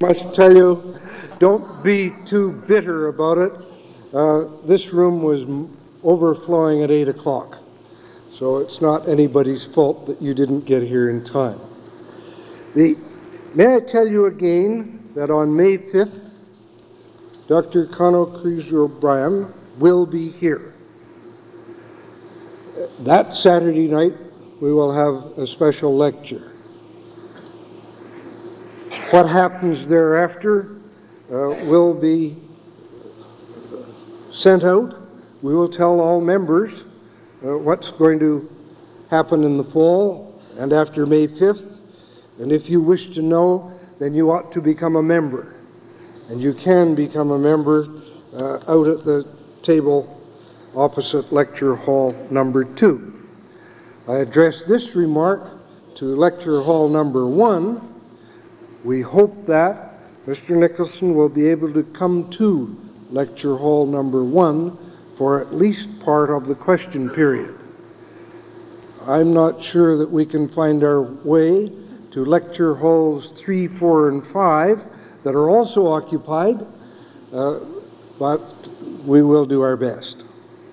Must tell you, don't be too bitter about it. This room was overflowing at 8 o'clock, so it's not anybody's fault that you didn't get here in time. May I tell you again that on May 5th, Dr. Conal Cruiser O'Brien will be here. That Saturday night, we will have a special lecture. What happens thereafter will be sent out. We will tell all members what's going to happen in the fall and after May 5th. And if you wish to know, then you ought to become a member. And you can become a member out at the table opposite Lecture Hall number 2. I address this remark to Lecture Hall number 1. We hope that Mr. Nicholson will be able to come to Lecture Hall number 1 for at least part of the question period. I'm not sure that we can find our way to Lecture Halls 3, 4, and 5 that are also occupied, but we will do our best.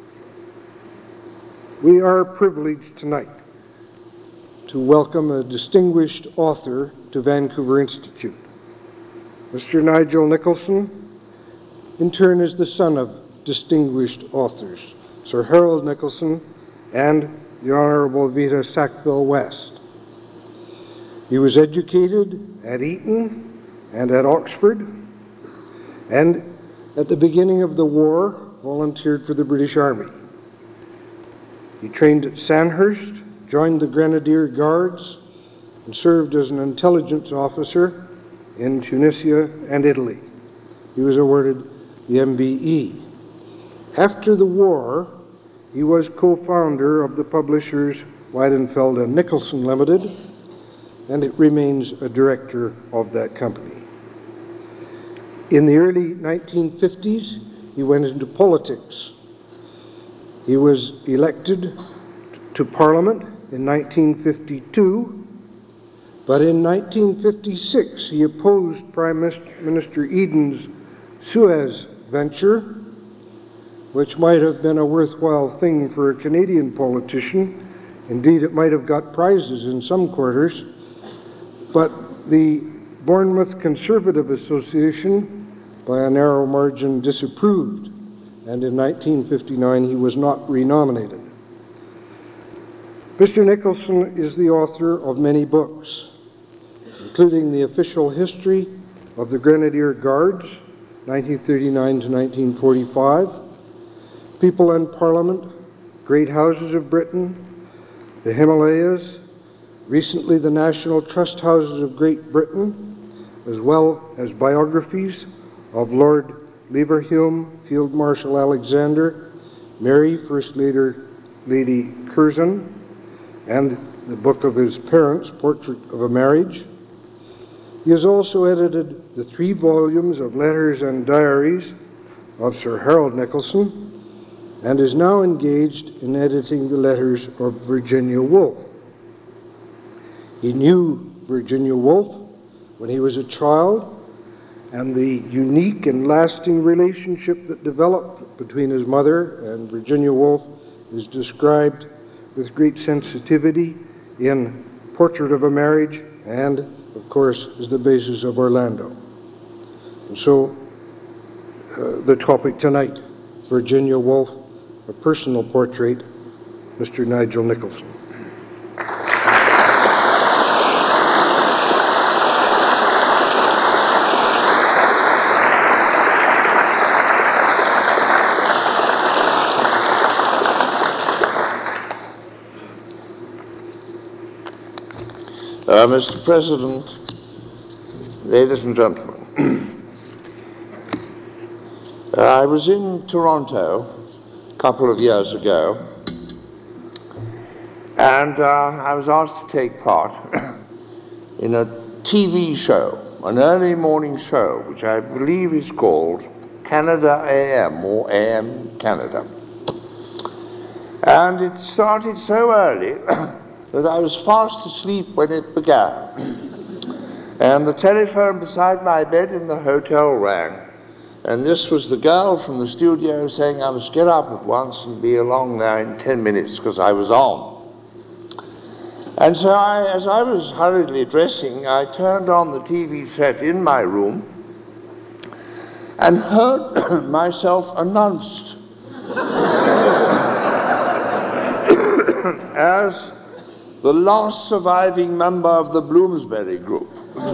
We are privileged tonight to welcome a distinguished author to Vancouver Institute. Mr. Nigel Nicholson, in turn, is the son of distinguished authors, Sir Harold Nicholson and the Honourable Vita Sackville-West. He was educated at Eton and at Oxford, and at the beginning of the war, volunteered for the British Army. He trained at Sandhurst, joined the Grenadier Guards, and served as an intelligence officer in Tunisia and Italy. He was awarded the MBE. After the war, he was co-founder of the publishers Weidenfeld and Nicholson Limited, and it remains a director of that company. In the early 1950s, he went into politics. He was elected to Parliament in 1952, but in 1956 he opposed Prime Minister Eden's Suez venture, which might have been a worthwhile thing for a Canadian politician. Indeed, it might have got prizes in some quarters, but the Bournemouth Conservative Association, by a narrow margin, disapproved, and in 1959 he was not renominated. Mr. Nicholson is the author of many books, including The Official History of the Grenadier Guards, 1939 to 1945, People and Parliament, Great Houses of Britain, the Himalayas, recently the National Trust Houses of Great Britain, as well as biographies of Lord Leverhulme, Field Marshal Alexander, Mary, First Lady Curzon, and the book of his parents, Portrait of a Marriage. He has also edited the 3 volumes of letters and diaries of Sir Harold Nicholson, and is now engaged in editing the letters of Virginia Woolf. He knew Virginia Woolf when he was a child, and the unique and lasting relationship that developed between his mother and Virginia Woolf is described with great sensitivity in Portrait of a Marriage and, of course, is the basis of Orlando. And so, the topic tonight, Virginia Woolf, a personal portrait, Mr. Nigel Nicholson. Mr. President, ladies and gentlemen, I was in Toronto a couple of years ago, and I was asked to take part in a TV show, an early morning show, which I believe is called Canada AM, or AM Canada. And it started so early that I was fast asleep when it began. And the telephone beside my bed in the hotel rang. And this was the girl from the studio saying I must get up at once and be along there in 10 minutes because I was on. And so as I was hurriedly dressing, I turned on the TV set in my room and heard myself announced as the last surviving member of the Bloomsbury Group.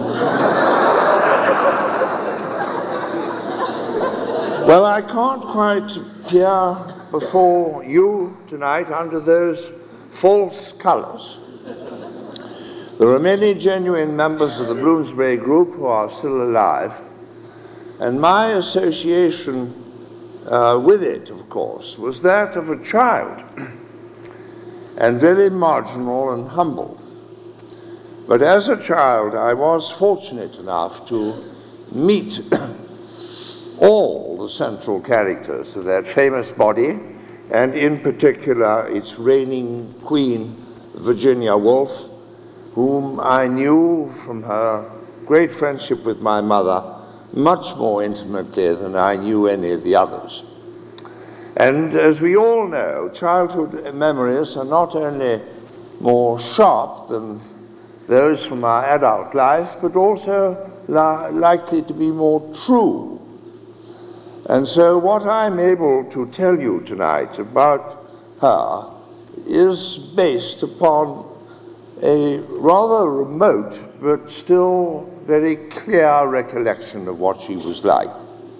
Well, I can't quite appear before you tonight under those false colors. There are many genuine members of the Bloomsbury Group who are still alive, and my association with it, of course, was that of a child, and very marginal and humble. But as a child, I was fortunate enough to meet all the central characters of that famous body, and in particular its reigning queen, Virginia Woolf, whom I knew from her great friendship with my mother much more intimately than I knew any of the others. And as we all know, childhood memories are not only more sharp than those from our adult life, but also likely to be more true. And so what I'm able to tell you tonight about her is based upon a rather remote but still very clear recollection of what she was like.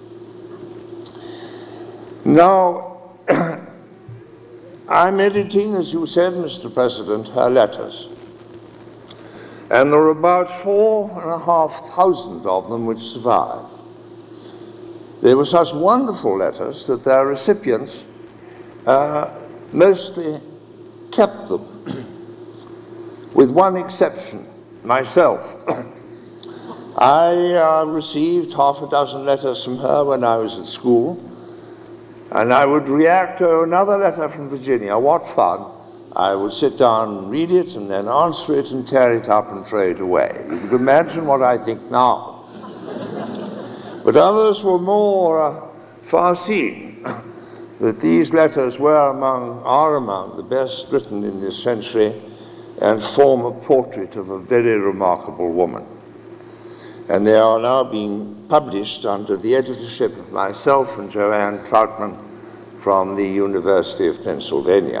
Now, I'm editing, as you said, Mr. President, her letters. And there are about 4,500 of them which survive. They were such wonderful letters that their recipients mostly kept them, with one exception, myself. I received half a dozen letters from her when I was at school, and I would react to another letter from Virginia. What fun. I would sit down and read it and then answer it and tear it up and throw it away. You can imagine what I think now. But others were more far-seeing, that these letters are among the best written in this century and form a portrait of a very remarkable woman. And they are now being published under the editorship of myself and Joanne Troutman from the University of Pennsylvania.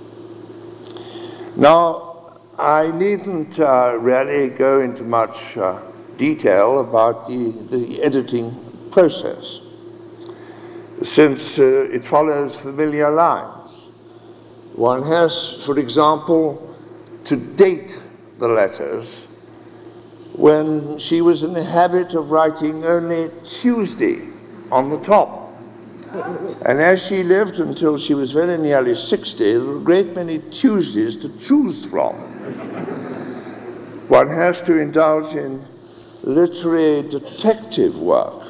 Now, I needn't really go into much detail about the editing process, since it follows familiar lines. One has, for example, to date the letters when she was in the habit of writing only Tuesday on the top. And as she lived until she was very nearly 60, there were a great many Tuesdays to choose from. One has to indulge in literary detective work,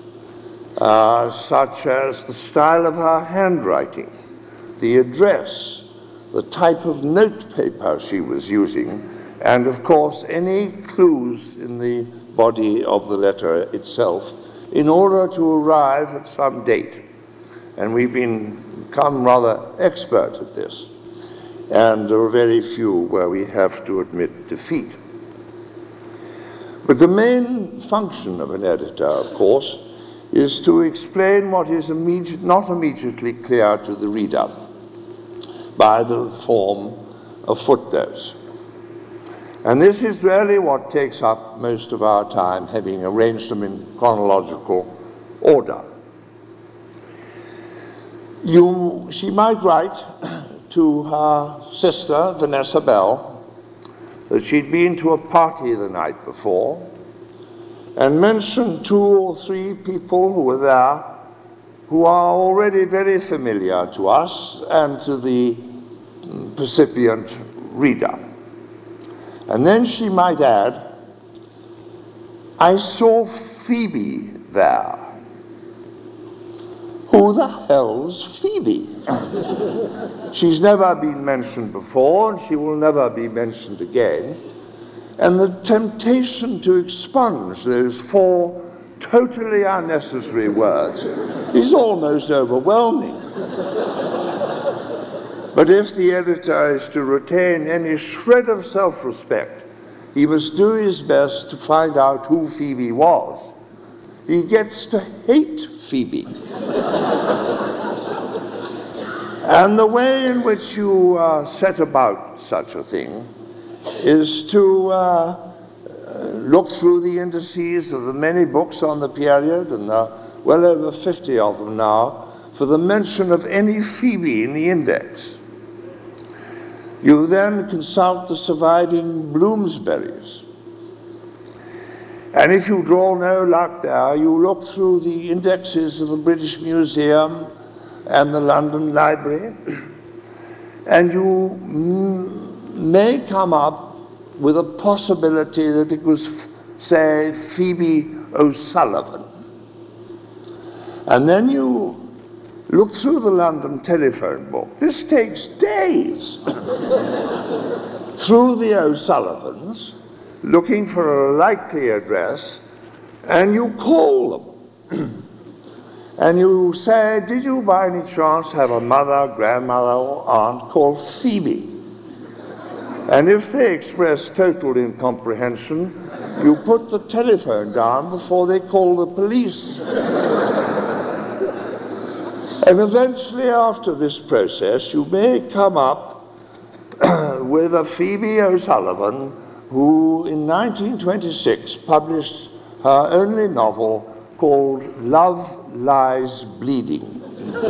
such as the style of her handwriting, the address, the type of notepaper she was using, and of course any clues in the body of the letter itself in order to arrive at some date. And we've become rather expert at this. And there are very few where we have to admit defeat. But the main function of an editor, of course, is to explain what is not immediately clear to the reader by the form of footnotes. And this is really what takes up most of our time, having arranged them in chronological order. She might write to her sister, Vanessa Bell, that she'd been to a party the night before and mention 2 or 3 people who were there who are already very familiar to us and to the recipient reader. And then she might add, I saw Phoebe there. Who the hell's Phoebe? She's never been mentioned before, and she will never be mentioned again. And the temptation to expunge those 4 totally unnecessary words is almost overwhelming. But if the editor is to retain any shred of self-respect, he must do his best to find out who Phoebe was. He gets to hate Phoebe. And the way in which you set about such a thing is to look through the indices of the many books on the period, and well over 50 of them now, for the mention of any Phoebe in the index. You then consult the surviving Bloomsburys. And if you draw no luck there, you look through the indexes of the British Museum and the London Library, and you may come up with a possibility that it was, say, Phoebe O'Sullivan. And then you look through the London telephone book. This takes days. Through the O'Sullivans, looking for a likely address, and you call them. And you say, did you by any chance have a mother, grandmother, or aunt called Phoebe? And if they express total incomprehension, you put the telephone down before they call the police. And eventually, after this process, you may come up with a Phoebe O'Sullivan who, in 1926, published her only novel called Love Lies Bleeding,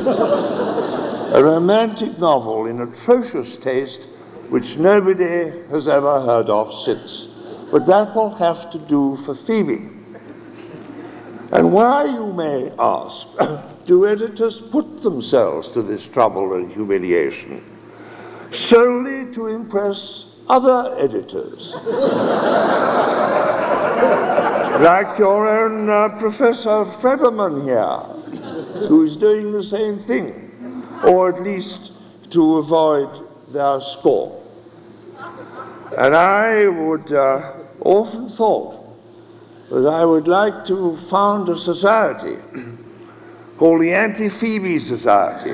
a romantic novel in atrocious taste which nobody has ever heard of since. But that will have to do for Phoebe. And why, you may ask, do editors put themselves to this trouble and humiliation? Solely to impress other editors. Like your own Professor Federman here, who is doing the same thing, or at least to avoid their scorn. And I would often thought that I would like to found a society called the Anti-Phoebe Society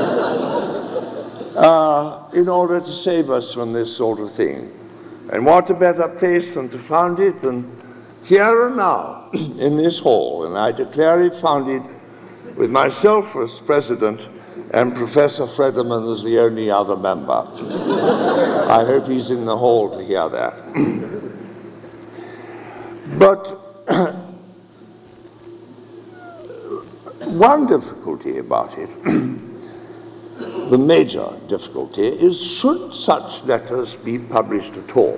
in order to save us from this sort of thing. And what a better place than to found it than here and now in this hall. And I declare it founded with myself as president and Professor Federman as the only other member. I hope he's in the hall to hear that. But one difficulty about it, the major difficulty, is should such letters be published at all?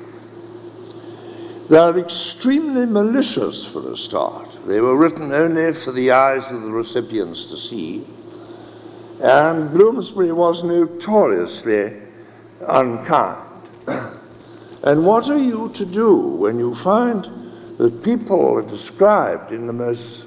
They are extremely malicious for a start. They were written only for the eyes of the recipients to see. And Bloomsbury was notoriously unkind. And what are you to do when you find that people are described in the most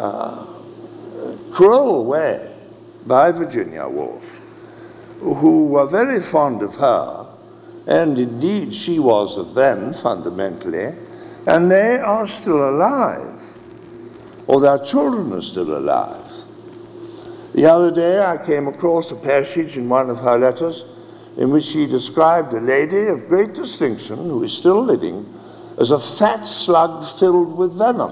cruel way by Virginia Woolf, who were very fond of her, and indeed she was of them fundamentally, and they are still alive, or their children are still alive. The other day I came across a passage in one of her letters in which she described a lady of great distinction who is still living as a fat slug filled with venom.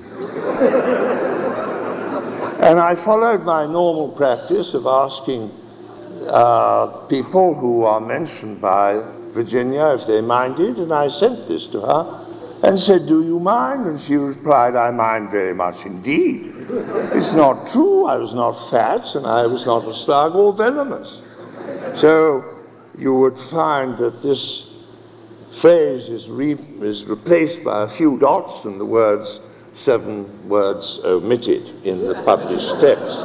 And I followed my normal practice of asking people who are mentioned by Virginia if they minded, and I sent this to her and said, do you mind? And she replied, I mind very much indeed. It's not true, I was not fat, and I was not a slug or venomous. So you would find that this phrase is replaced by a few dots and the words, 7 words omitted in the published text.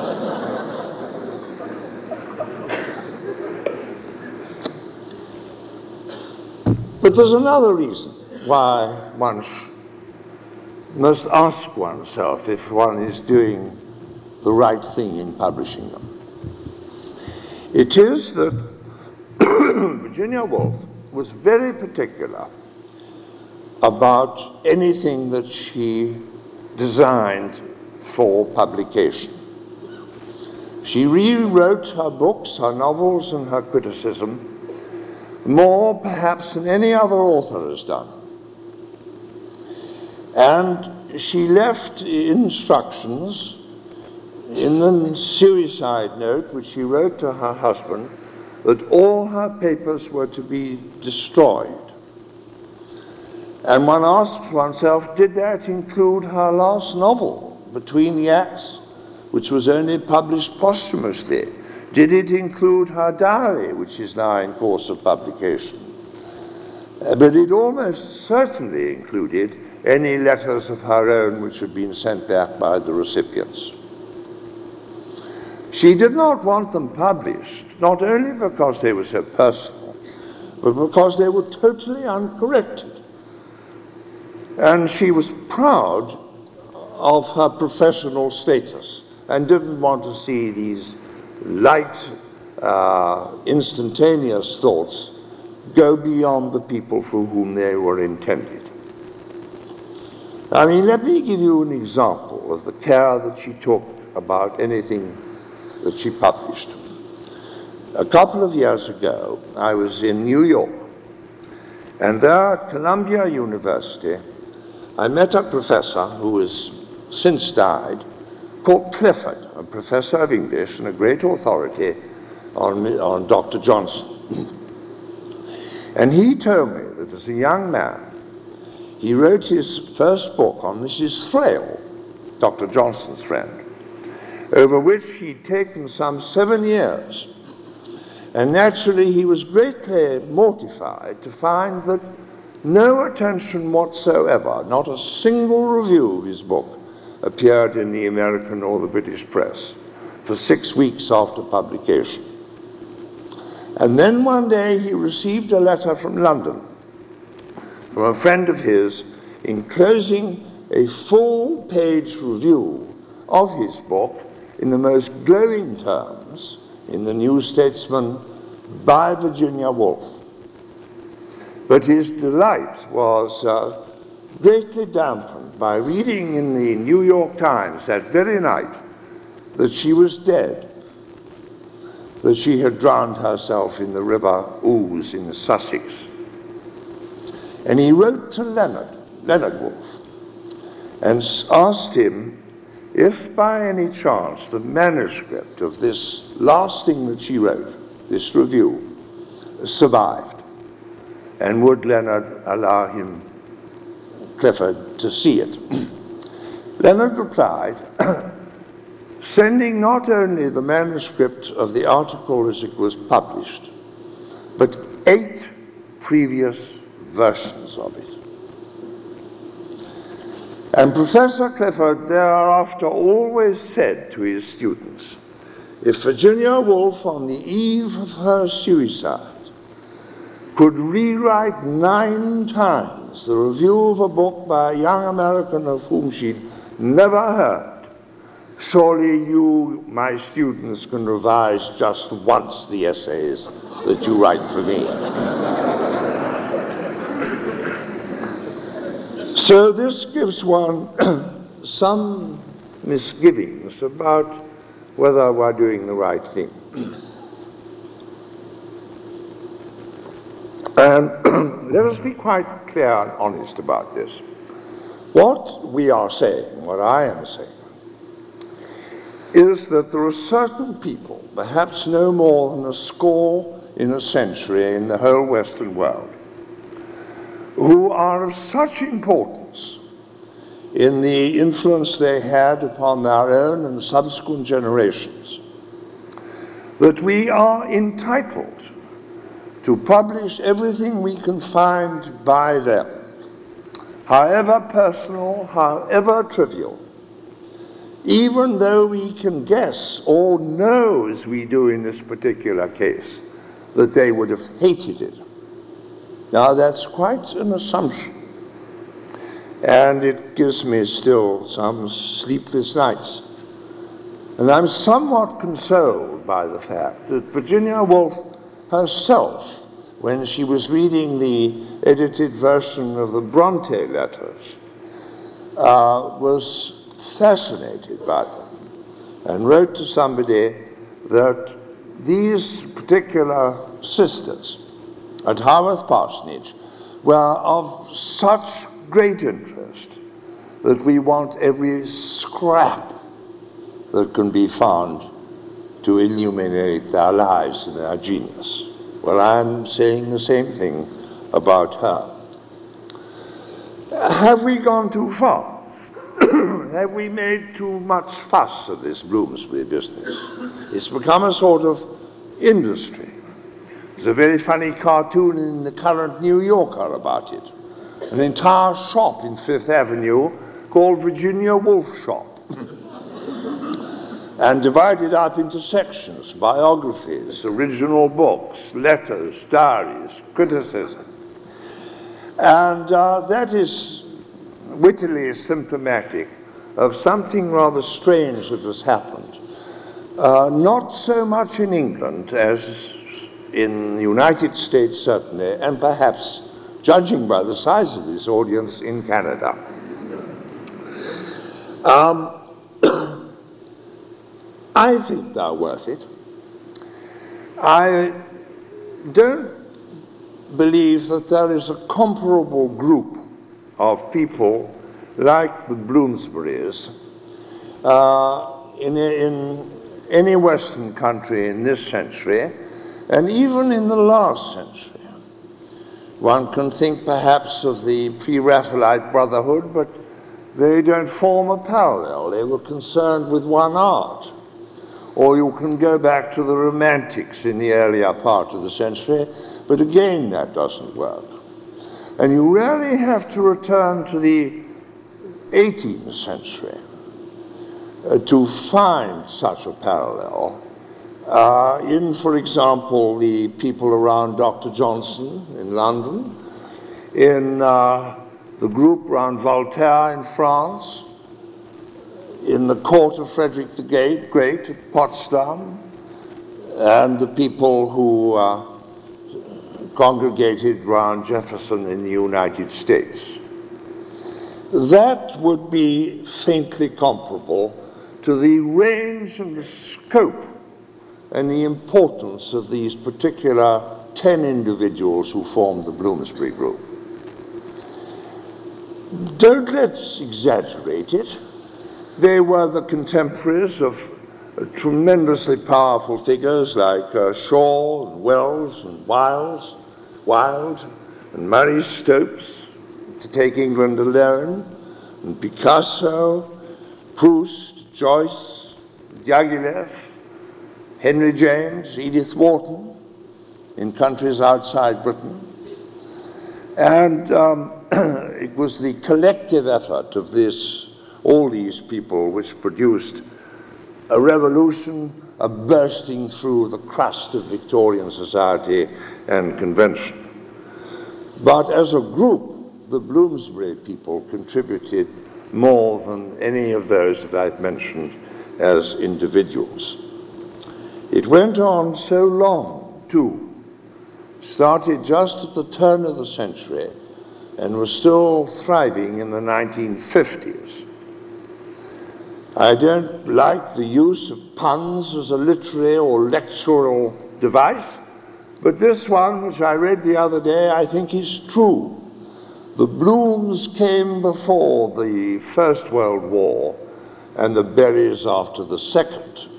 But there's another reason why one must ask oneself if one is doing the right thing in publishing them. It is that Virginia Woolf was very particular about anything that she designed for publication. She rewrote her books, her novels, and her criticism more perhaps than any other author has done. And she left instructions in the suicide note which she wrote to her husband that all her papers were to be destroyed. And one asks oneself, did that include her last novel, Between the Acts, which was only published posthumously? Did it include her diary, which is now in course of publication? But it almost certainly included any letters of her own which had been sent back by the recipients. She did not want them published, not only because they were so personal, but because they were totally uncorrected. And she was proud of her professional status and didn't want to see these light, instantaneous thoughts go beyond the people for whom they were intended. I mean, let me give you an example of the care that she took about anything that she published. A couple of years ago, I was in New York, and there at Columbia University, I met a professor who has since died, called Clifford, a professor of English and a great authority on Dr. Johnson. And he told me that as a young man, he wrote his first book on Mrs. Thrale, Dr. Johnson's friend, over which he'd taken some 7 years. And naturally, he was greatly mortified to find that no attention whatsoever, not a single review of his book, appeared in the American or the British press for 6 weeks after publication. And then one day he received a letter from London from a friend of his enclosing a full-page review of his book in the most glowing terms in the New Statesman by Virginia Woolf. But his delight was greatly dampened by reading in the New York Times that very night that she was dead, that she had drowned herself in the River Ouse in Sussex. And he wrote to Leonard Woolf, and asked him if by any chance the manuscript of this last thing that she wrote, this review, survived, and would Leonard allow him, Clifford, to see it. Leonard replied, sending not only the manuscript of the article as it was published, but 8 previous versions of it. And Professor Clifford thereafter always said to his students, if Virginia Woolf on the eve of her suicide could rewrite 9 times the review of a book by a young American of whom she'd never heard, surely you, my students, can revise just once the essays that you write for me. So this gives one some misgivings about whether we're doing the right thing. And let us be quite clear and honest about this. What we are saying, what I am saying, is that there are certain people, perhaps no more than a score in a century in the whole Western world, who are of such importance in the influence they had upon their own and subsequent generations, that we are entitled to publish everything we can find by them, however personal, however trivial, even though we can guess or know, as we do in this particular case, that they would have hated it. Now, that's quite an assumption, and it gives me still some sleepless nights. And I'm somewhat consoled by the fact that Virginia Woolf herself when she was reading the edited version of the Bronte letters, was fascinated by them and wrote to somebody that these particular sisters at Haworth Parsonage were of such great interest that we want every scrap that can be found to illuminate their lives and their genius. Well, I'm saying the same thing about her. Have we gone too far? Have we made too much fuss of this Bloomsbury business? It's become a sort of industry. There's a very funny cartoon in the current New Yorker about it. An entire shop in Fifth Avenue called Virginia Woolf Shop. And divided up into sections: biographies, original books, letters, diaries, criticism. And that is wittily symptomatic of something rather strange that has happened. Not so much in England as in the United States, certainly, and perhaps, judging by the size of this audience, in Canada. I think they're worth it. I don't believe that there is a comparable group of people like the Bloomsburys in any Western country in this century, and even in the last century. One can think perhaps of the Pre-Raphaelite Brotherhood, but they don't form a parallel. They were concerned with one art. Or you can go back to the Romantics in the earlier part of the century, but again that doesn't work. And you really have to return to the 18th century to find such a parallel in, for example, the people around Dr. Johnson in London, in the group around Voltaire in France, in the court of Frederick the Great at Potsdam, and the people who congregated around Jefferson in the United States. That would be faintly comparable to the range and the scope and the importance of these particular 10 individuals who formed the Bloomsbury Group. Don't let's exaggerate it. They were the contemporaries of tremendously powerful figures like Shaw and Wells and Wilde and Murray Stopes, to take England alone, and Picasso, Proust, Joyce, Diaghilev, Henry James, Edith Wharton, in countries outside Britain. And it was the collective effort of all these people which produced a revolution, a bursting through the crust of Victorian society and convention. But as a group, the Bloomsbury people contributed more than any of those that I've mentioned as individuals. It went on so long, too. Started just at the turn of the century and was still thriving in the 1950s. I don't like the use of puns as a literary or lectural device, but this one, which I read the other day, I think is true. The Blooms came before the First World War and the Berrys after the Second.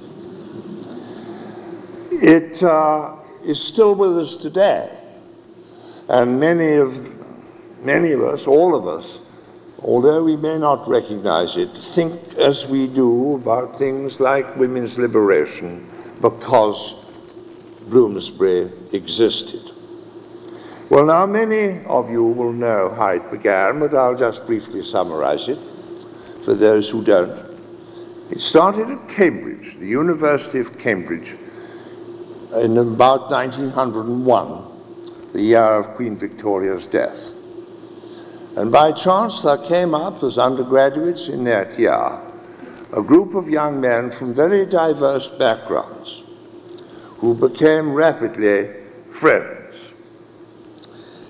It is still with us today, and many of us, all of us, although we may not recognize it, think as we do about things like women's liberation because Bloomsbury existed. Well, now many of you will know how it began, but I'll just briefly summarize it for those who don't. It started at Cambridge, the University of Cambridge, in about 1901, the year of Queen Victoria's death. And by chance there came up as undergraduates in that year a group of young men from very diverse backgrounds who became rapidly friends.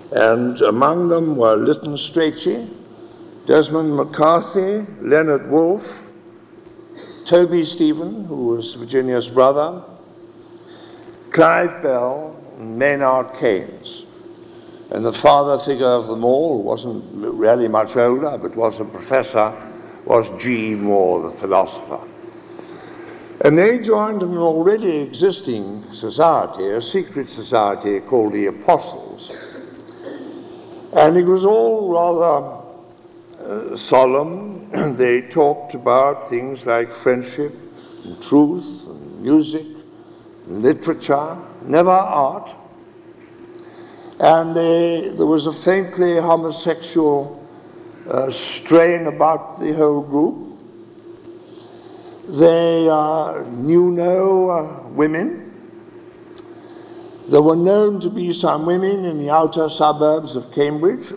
And among them were Lytton Strachey, Desmond McCarthy, Leonard Woolf, Toby Stephen, who was Virginia's brother, Clive Bell, and Maynard Keynes. And the father figure of them all, who wasn't really much older, but was a professor, was G. Moore, the philosopher. And they joined an already existing society, a secret society called the Apostles. And it was all rather solemn. They talked about things like friendship and truth and music and literature, never art. And there was a faintly homosexual strain about the whole group. They knew no women. There were known to be some women in the outer suburbs of Cambridge,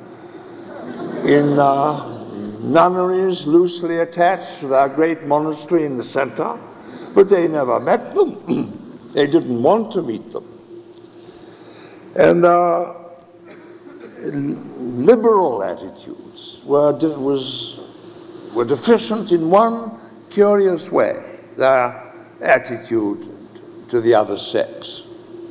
in nunneries loosely attached to their great monastery in the center, but they never met them. They didn't want to meet them. And liberal attitudes were deficient in one curious way, their attitude to the other sex.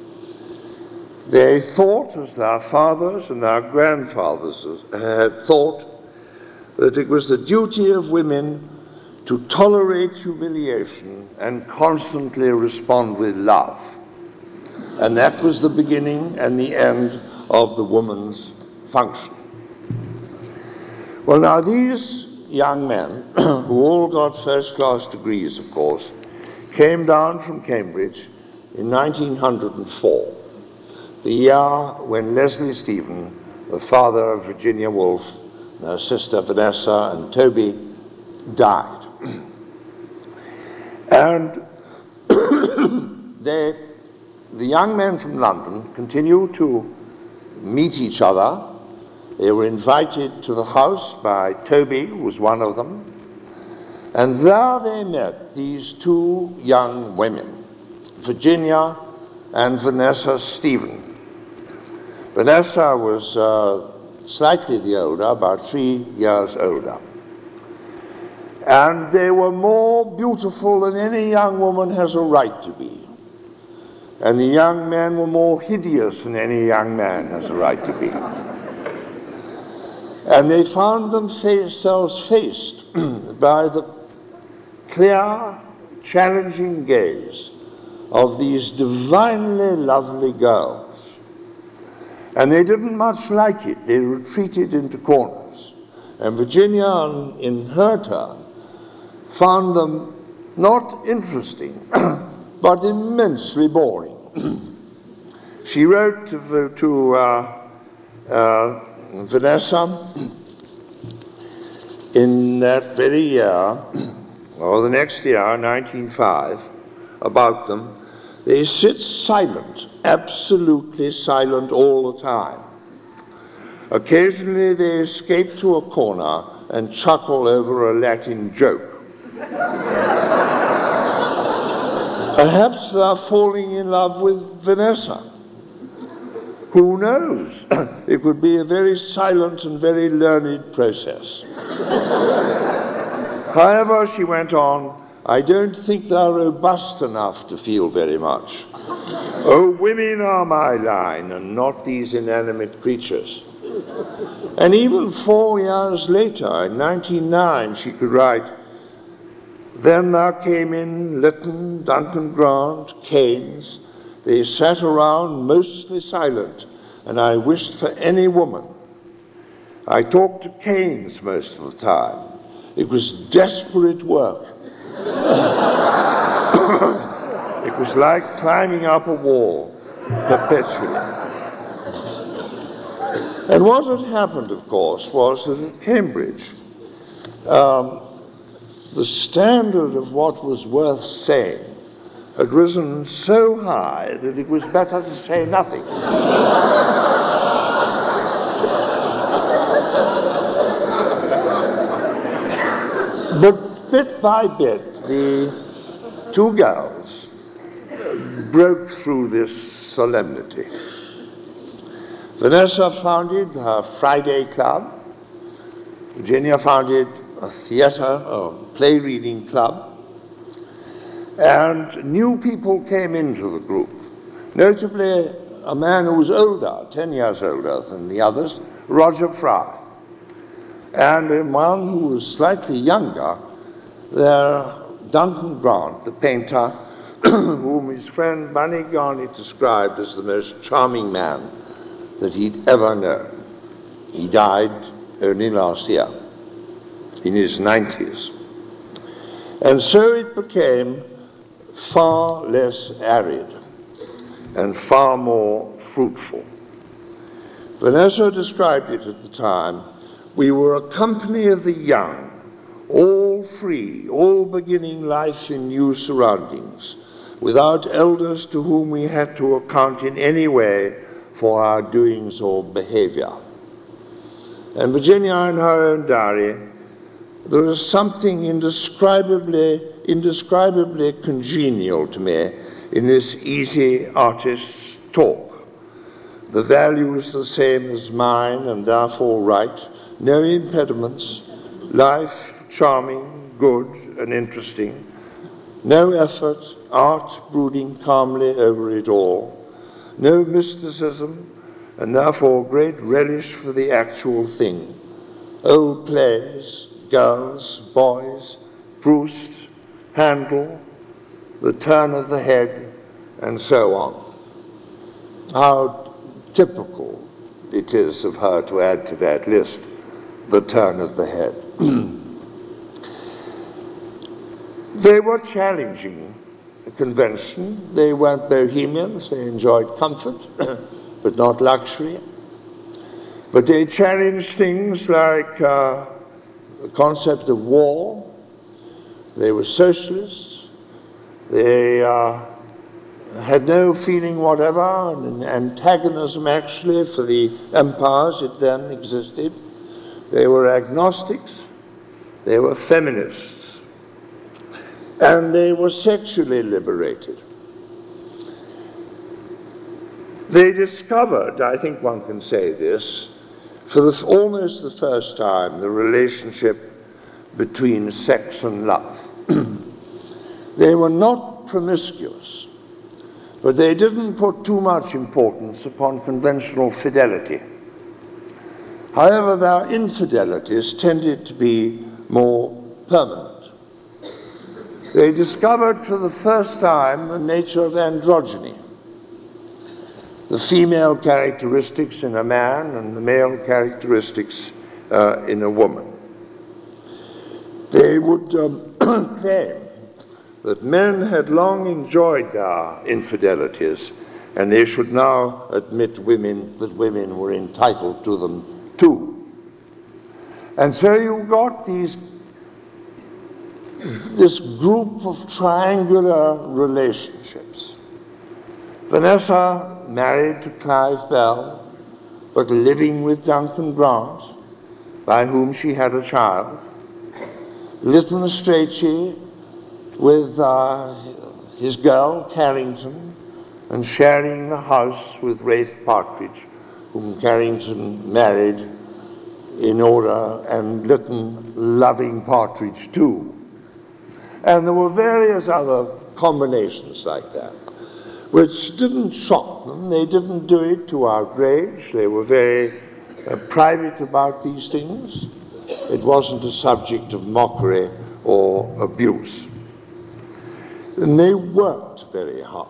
They thought, as their fathers and their grandfathers had thought, that it was the duty of women to tolerate humiliation and constantly respond with love. And that was the beginning and the end of the woman's function. Well, now these young men, who all got first-class degrees, of course, came down from Cambridge in 1904, the year when Leslie Stephen, the father of Virginia Woolf, her sister Vanessa and Toby, died. And the young men from London continued to meet each other. They were invited to the house by Toby, who was one of them. And there they met these two young women, Virginia and Vanessa Stephen. Vanessa was slightly the older, about 3 years older. And they were more beautiful than any young woman has a right to be. And the young men were more hideous than any young man has a right to be. And they found themselves faced by the clear, challenging gaze of these divinely lovely girls. And they didn't much like it. They retreated into corners. And Virginia, in her turn, found them not interesting, but immensely boring. She wrote to Vanessa in that very year, or the next year, 1905, about them. They sit silent, absolutely silent all the time. Occasionally they escape to a corner and chuckle over a Latin joke. Perhaps they're falling in love with Vanessa. Who knows? It could be a very silent and very learned process. However, she went on, I don't think they're robust enough to feel very much. Oh, women are my line, and not these inanimate creatures. And even 4 years later, in 1909, she could write, then there came in Lytton, Duncan Grant, Keynes. They sat around mostly silent, and I wished for any woman. I talked to Keynes most of the time. It was desperate work. It was like climbing up a wall perpetually. And what had happened, of course, was that at Cambridge, the standard of what was worth saying had risen so high that it was better to say nothing. But bit by bit, the two girls broke through this solemnity. Vanessa founded her Friday Club. Virginia founded a theater, a play reading club. And new people came into the group, notably a man who was older, 10 years older than the others, Roger Fry. And one who was slightly younger, Duncan Grant, the painter, whom his friend Bunny Garnett described as the most charming man that he'd ever known. He died only last year, in his 90s. And so it became far less arid and far more fruitful. Vanessa described it at the time: we were a company of the young, all free, all beginning life in new surroundings, without elders to whom we had to account in any way for our doings or behavior. And Virginia, in her own diary, there is something indescribably congenial to me in this easy artist's talk. The value is the same as mine and therefore right. No impediments, life charming, good and interesting. No effort, art brooding calmly over it all. No mysticism, and therefore great relish for the actual thing. Old plays, girls, boys, Proust, Handel, the turn of the head, and so on. How typical it is of her to add to that list the turn of the head. They were challenging the convention. They weren't bohemians. They enjoyed comfort, but not luxury. But they challenged things like the concept of war. They were socialists. They had no feeling whatever, an antagonism actually for the empires that then existed. They were agnostics. They were feminists. And they were sexually liberated. They discovered, I think one can say this, for almost the first time, the relationship between sex and love. They were not promiscuous, but they didn't put too much importance upon conventional fidelity. However, their infidelities tended to be more permanent. They discovered for the first time the nature of androgyny, the female characteristics in a man and the male characteristics in a woman. They would claim that men had long enjoyed their infidelities, and they should now admit that women were entitled to them too. And so you got this group of triangular relationships. Vanessa married to Clive Bell, but living with Duncan Grant, by whom she had a child. Lytton Strachey with his girl, Carrington, and sharing the house with Rafe Partridge, whom Carrington married in order, and Lytton loving Partridge too. And there were various other combinations like that, which didn't shock them. They didn't do it to outrage. They were very private about these things. It wasn't a subject of mockery or abuse. And they worked very hard.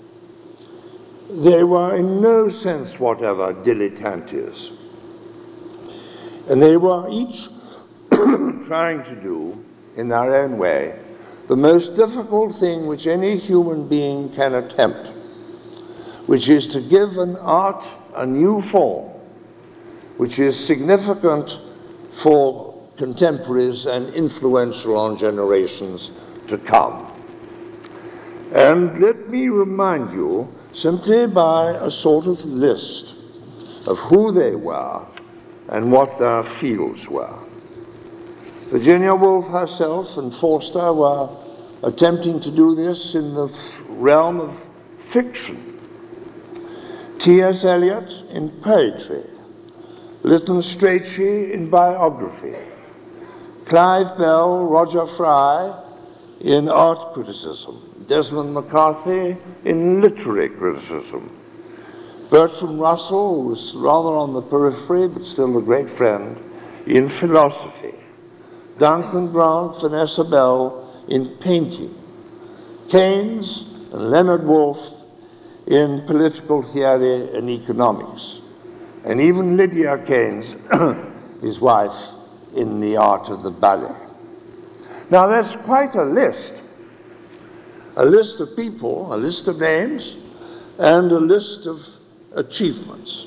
They were in no sense whatever dilettantes. And they were each trying to do, in their own way, the most difficult thing which any human being can attempt, which is to give an art a new form, which is significant for contemporaries and influential on generations to come. And let me remind you, simply by a sort of list of who they were and what their fields were. Virginia Woolf herself and Forster were attempting to do this in the realm of fiction. T.S. Eliot in poetry, Lytton Strachey in biography, Clive Bell, Roger Fry in art criticism, Desmond McCarthy in literary criticism, Bertrand Russell, who was rather on the periphery but still a great friend, in philosophy, Duncan Grant, Vanessa Bell in painting, Keynes and Leonard Woolf in political theory and economics, and even Lydia Keynes, his wife, in the art of the ballet. Now that's quite a list of people, a list of names, and a list of achievements.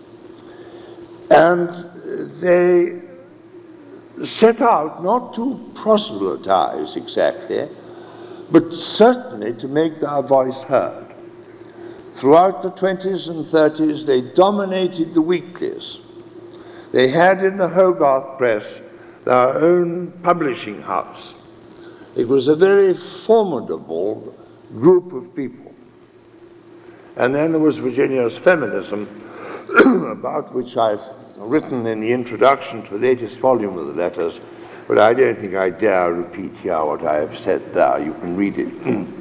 And they set out not to proselytize exactly, but certainly to make their voice heard. Throughout the 20s and 30s, they dominated the weeklies. They had in the Hogarth Press their own publishing house. It was a very formidable group of people. And then there was Virginia's feminism, about which I've written in the introduction to the latest volume of the letters, but I don't think I dare repeat here what I have said there. You can read it.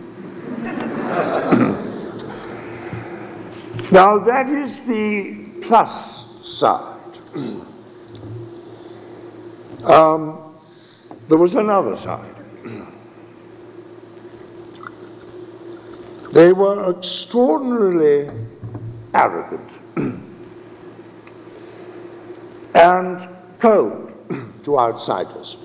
Now that is the plus side. There was another side. They were extraordinarily arrogant and cold to outsiders.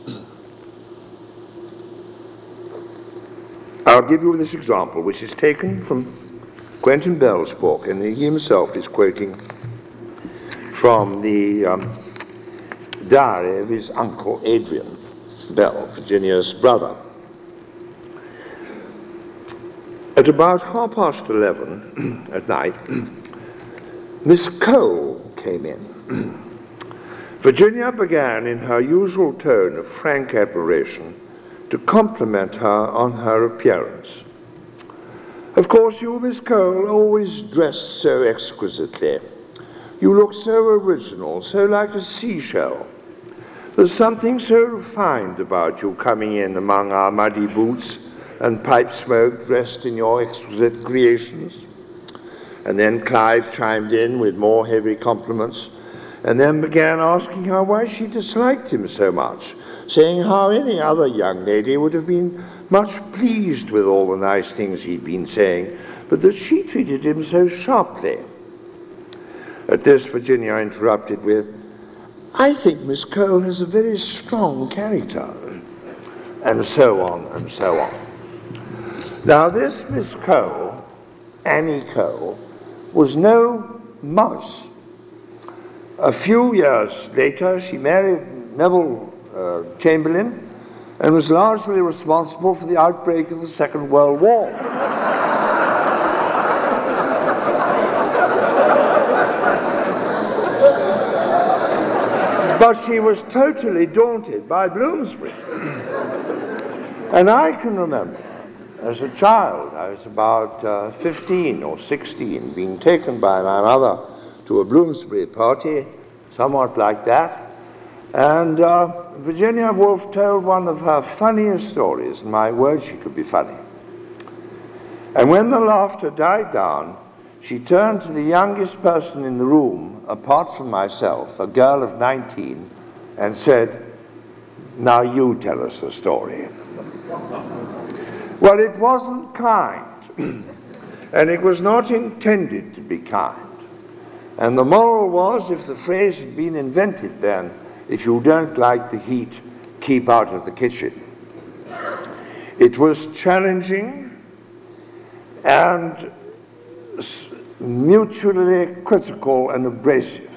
I'll give you this example, which is taken from Quentin Bell's book, and he himself is quoting from the diary of his uncle Adrian Bell, Virginia's brother. At about 11:30 at night, Miss Cole came in. Virginia began in her usual tone of frank admiration to compliment her on her appearance. "Of course, you, Miss Cole, always dressed so exquisitely. You look so original, so like a seashell. There's something so refined about you coming in among our muddy boots and pipe smoke dressed in your exquisite creations." And then Clive chimed in with more heavy compliments, and then began asking her why she disliked him so much, saying how any other young lady would have been much pleased with all the nice things he'd been saying, but that she treated him so sharply. At this, Virginia interrupted with, "I think Miss Cole has a very strong character," and so on and so on. Now this Miss Cole, Annie Cole, was no mouse. A few years later, she married Neville Chamberlain and was largely responsible for the outbreak of the Second World War. But she was totally daunted by Bloomsbury. And I can remember, as a child, I was about 15 or 16, being taken by my mother to a Bloomsbury party, somewhat like that. And Virginia Woolf told one of her funniest stories, and my word, she could be funny. And when the laughter died down, she turned to the youngest person in the room, apart from myself, a girl of 19, and said, "Now you tell us a story." Well, it wasn't kind, and it was not intended to be kind. And the moral was, if the phrase had been invented then, "If you don't like the heat, keep out of the kitchen." It was challenging and mutually critical and abrasive.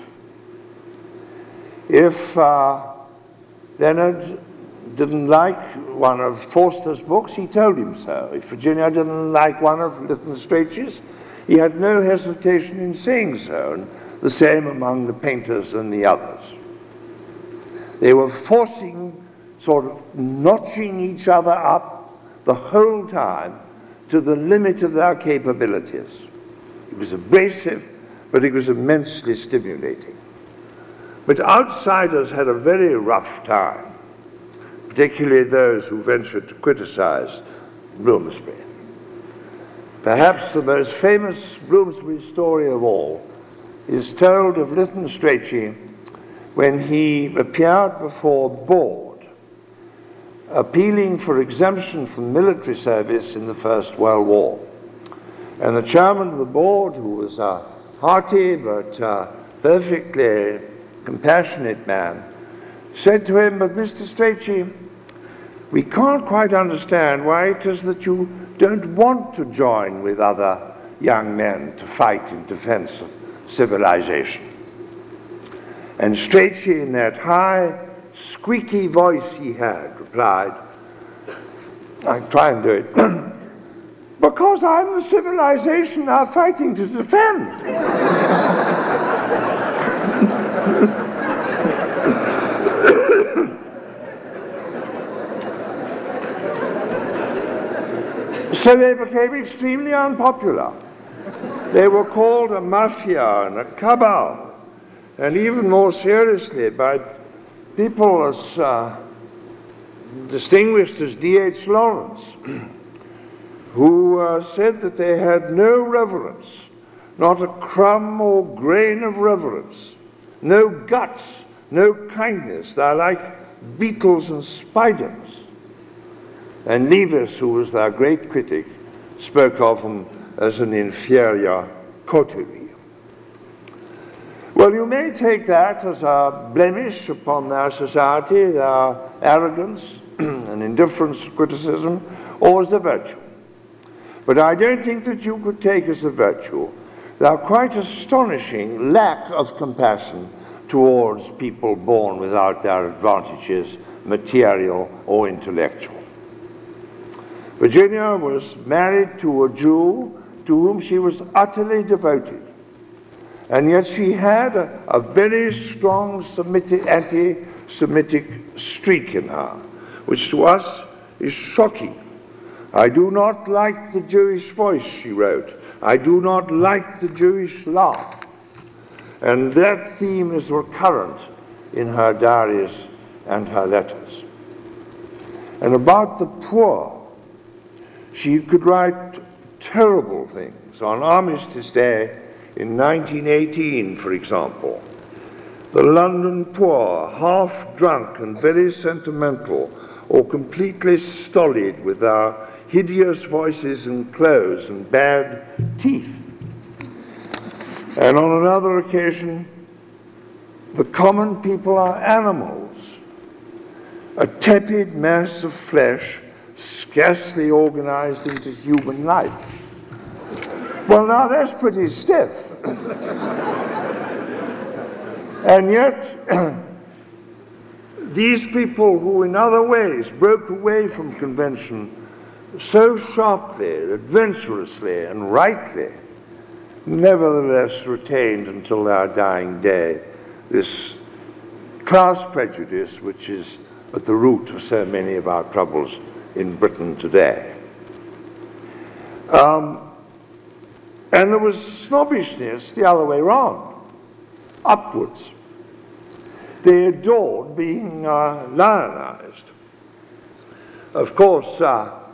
If Leonard didn't like one of Forster's books, he told him so. If Virginia didn't like one of Lytton Strachey's, he had no hesitation in saying so, and the same among the painters and the others. They were forcing, sort of notching each other up the whole time to the limit of their capabilities. It was abrasive, but it was immensely stimulating. But outsiders had a very rough time, particularly those who ventured to criticize Bloomsbury. Perhaps the most famous Bloomsbury story of all is told of Lytton Strachey when he appeared before a board appealing for exemption from military service in the First World War. And the chairman of the board, who was a hearty but perfectly compassionate man, said to him, "But Mr. Strachey, we can't quite understand why it is that you don't want to join with other young men to fight in defense of civilization." And Strachey, in that high, squeaky voice he had, replied, I'll try and do it, "Because I'm the civilization now fighting to defend." So they became extremely unpopular. They were called a mafia and a cabal, and even more seriously by people as distinguished as D.H. Lawrence, who said that they had no reverence, not a crumb or grain of reverence, no guts, no kindness. They're like beetles and spiders. And Leavis, who was their great critic, spoke of them as an inferior coterie. Well, you may take that as a blemish upon their society, their arrogance and indifference to criticism, or as a virtue. But I don't think that you could take as a virtue their quite astonishing lack of compassion towards people born without their advantages, material or intellectual. Virginia was married to a Jew to whom she was utterly devoted. And yet she had a very strong anti-Semitic streak in her, which to us is shocking. "I do not like the Jewish voice," she wrote. "I do not like the Jewish laugh." And that theme is recurrent in her diaries and her letters. And about the poor, she could write terrible things. On Armistice Day in 1918, for example, "The London poor, half drunk and very sentimental, or completely stolid with their hideous voices and clothes and bad teeth." And on another occasion, "The common people are animals, a tepid mass of flesh, scarcely organized into human life." Well, now that's pretty stiff. And yet, these people who in other ways broke away from convention so sharply, adventurously, and rightly, nevertheless retained until their dying day this class prejudice which is at the root of so many of our troubles in Britain today. And there was snobbishness the other way round, upwards. They adored being lionized. Of course,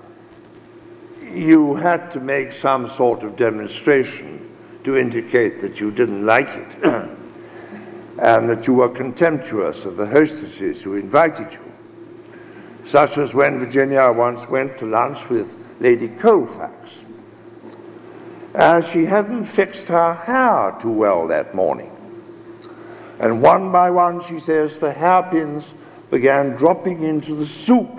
you had to make some sort of demonstration to indicate that you didn't like it and that you were contemptuous of the hostesses who invited you, such as when Virginia once went to lunch with Lady Colfax. She hadn't fixed her hair too well that morning. And one by one, she says, the hairpins began dropping into the soup.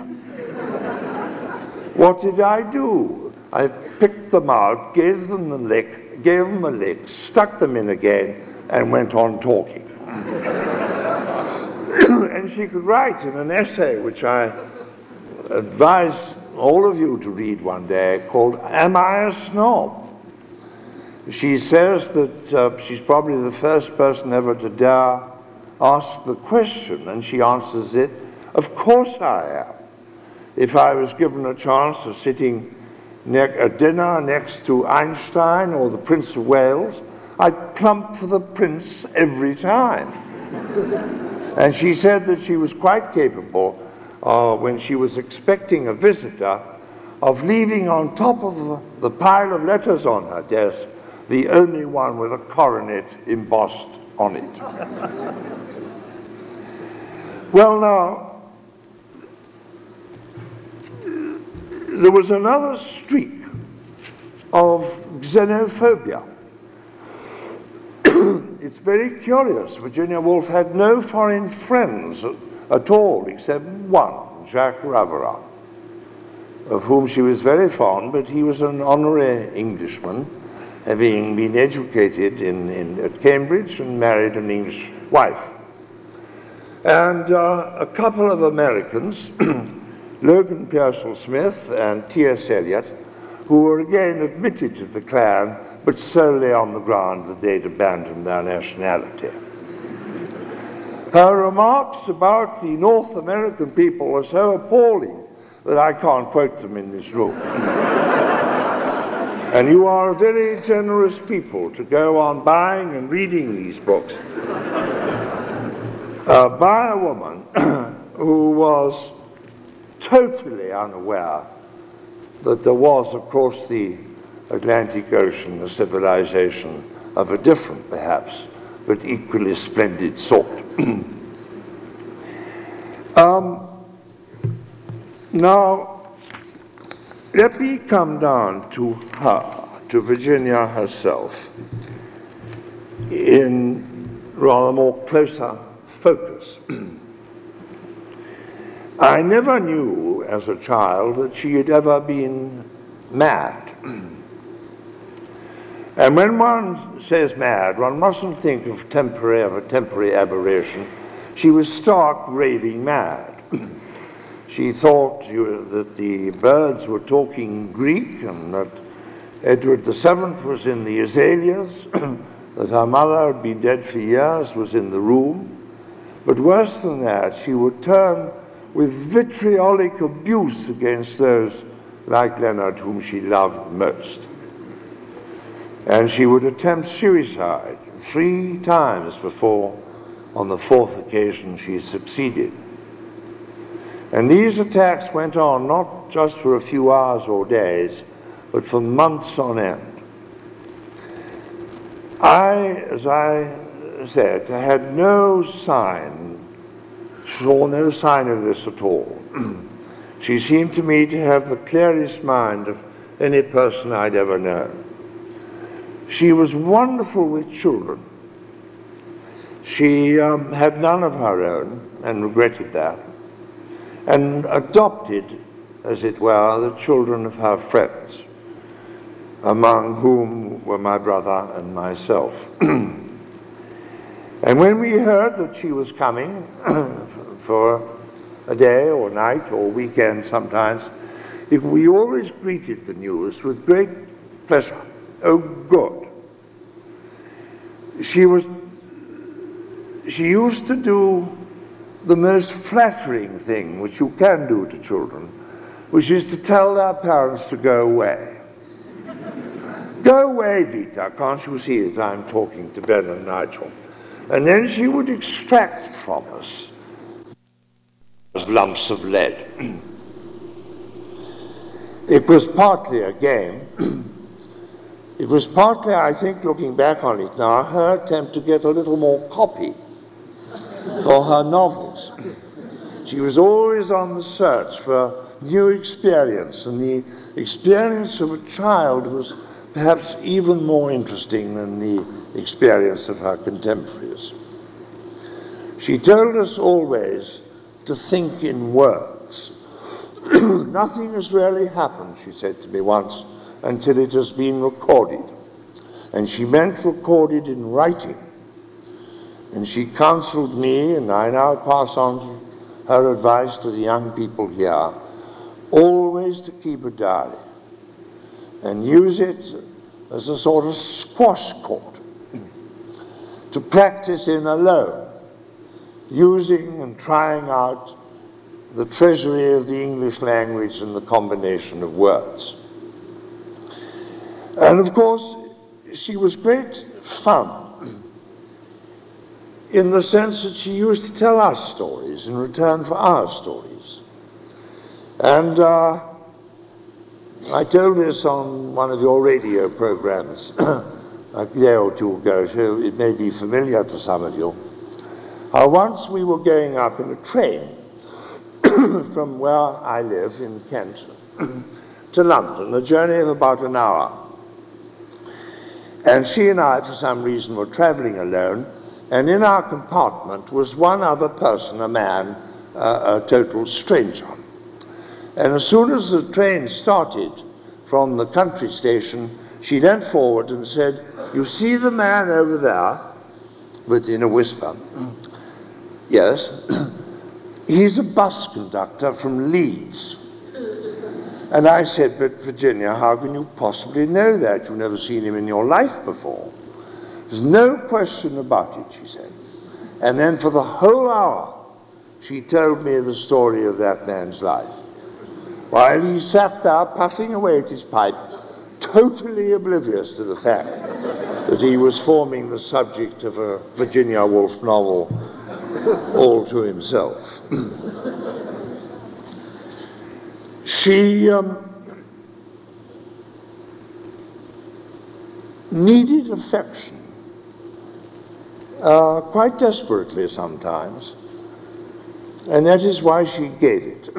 What did I do? I picked them out, gave them a lick, stuck them in again, and went on talking. And she could write in an essay, which I advise all of you to read one day, called "Am I a Snob?" She says that she's probably the first person ever to dare ask the question, and she answers it, "Of course I am. If I was given a chance of sitting at dinner next to Einstein or the Prince of Wales, I'd plump for the prince every time. And she said that she was quite capable, when she was expecting a visitor, of leaving on top of the pile of letters on her desk the only one with a coronet embossed on it. Well, now, there was another streak of xenophobia. It's very curious. Virginia Woolf had no foreign friends at all, except one, Jacques Ravera, of whom she was very fond, but he was an honorary Englishman, having been educated at Cambridge and married an English wife. And a couple of Americans, Logan Pearsall Smith and T.S. Eliot, who were again admitted to the Klan, but solely on the ground that they'd abandoned their nationality. Her remarks about the North American people are so appalling that I can't quote them in this room. And you are a very generous people to go on buying and reading these books by a woman who was totally unaware that there was across the Atlantic Ocean a civilization of a different, perhaps, but equally splendid sort. Now, let me come down to her, to Virginia herself, in rather more closer focus. I never knew as a child that she had ever been mad. And when one says mad, one mustn't think of a temporary aberration. She was stark raving mad. She thought that the birds were talking Greek and that Edward VII was in the azaleas, that her mother had been dead for years, was in the room. But worse than that, she would turn with vitriolic abuse against those like Leonard whom she loved most. And she would attempt suicide 3 times before, on the 4th occasion, she succeeded. And these attacks went on not just for a few hours or days, but for months on end. As I said, had no sign, saw no sign of this at all. She seemed to me to have the clearest mind of any person I'd ever known. She was wonderful with children. She had none of her own, and regretted that, and adopted, as it were, the children of her friends, among whom were my brother and myself. And when we heard that she was coming for a day or night or weekend sometimes, we always greeted the news with great pleasure. Oh, good. She used to do the most flattering thing which you can do to children, which is to tell their parents to go away. Go away, Vita, can't you see that I'm talking to Ben and Nigel? And then she would extract from us lumps of lead. It was partly a game. It was partly, I think, looking back on it now, her attempt to get a little more copy for her novels. She was always on the search for new experience, and the experience of a child was perhaps even more interesting than the experience of her contemporaries. She told us always to think in words. Nothing has really happened, she said to me once, until it has been recorded. And she meant recorded in writing. And she counseled me, and I now pass on her advice to the young people here, always to keep a diary and use it as a sort of squash court to practice in alone, using and trying out the treasury of the English language and the combination of words. And of course, she was great fun in the sense that she used to tell us stories in return for our stories. And I told this on one of your radio programs a day or two ago, so it may be familiar to some of you. Once we were going up in a train from where I live in Kent to London, a journey of about an hour. And she and I, for some reason, were traveling alone, and in our compartment was one other person, a man, a total stranger. And as soon as the train started from the country station, she leant forward and said, "You see the man over there?" But in a whisper. "Yes." "He's a bus conductor from Leeds." And I said, "But Virginia, how can you possibly know that? You've never seen him in your life before." "There's no question about it," she said. And then for the whole hour, she told me the story of that man's life, while he sat there puffing away at his pipe, totally oblivious to the fact that he was forming the subject of a Virginia Woolf novel all to himself. She needed affection, quite desperately sometimes, and that is why she gave it.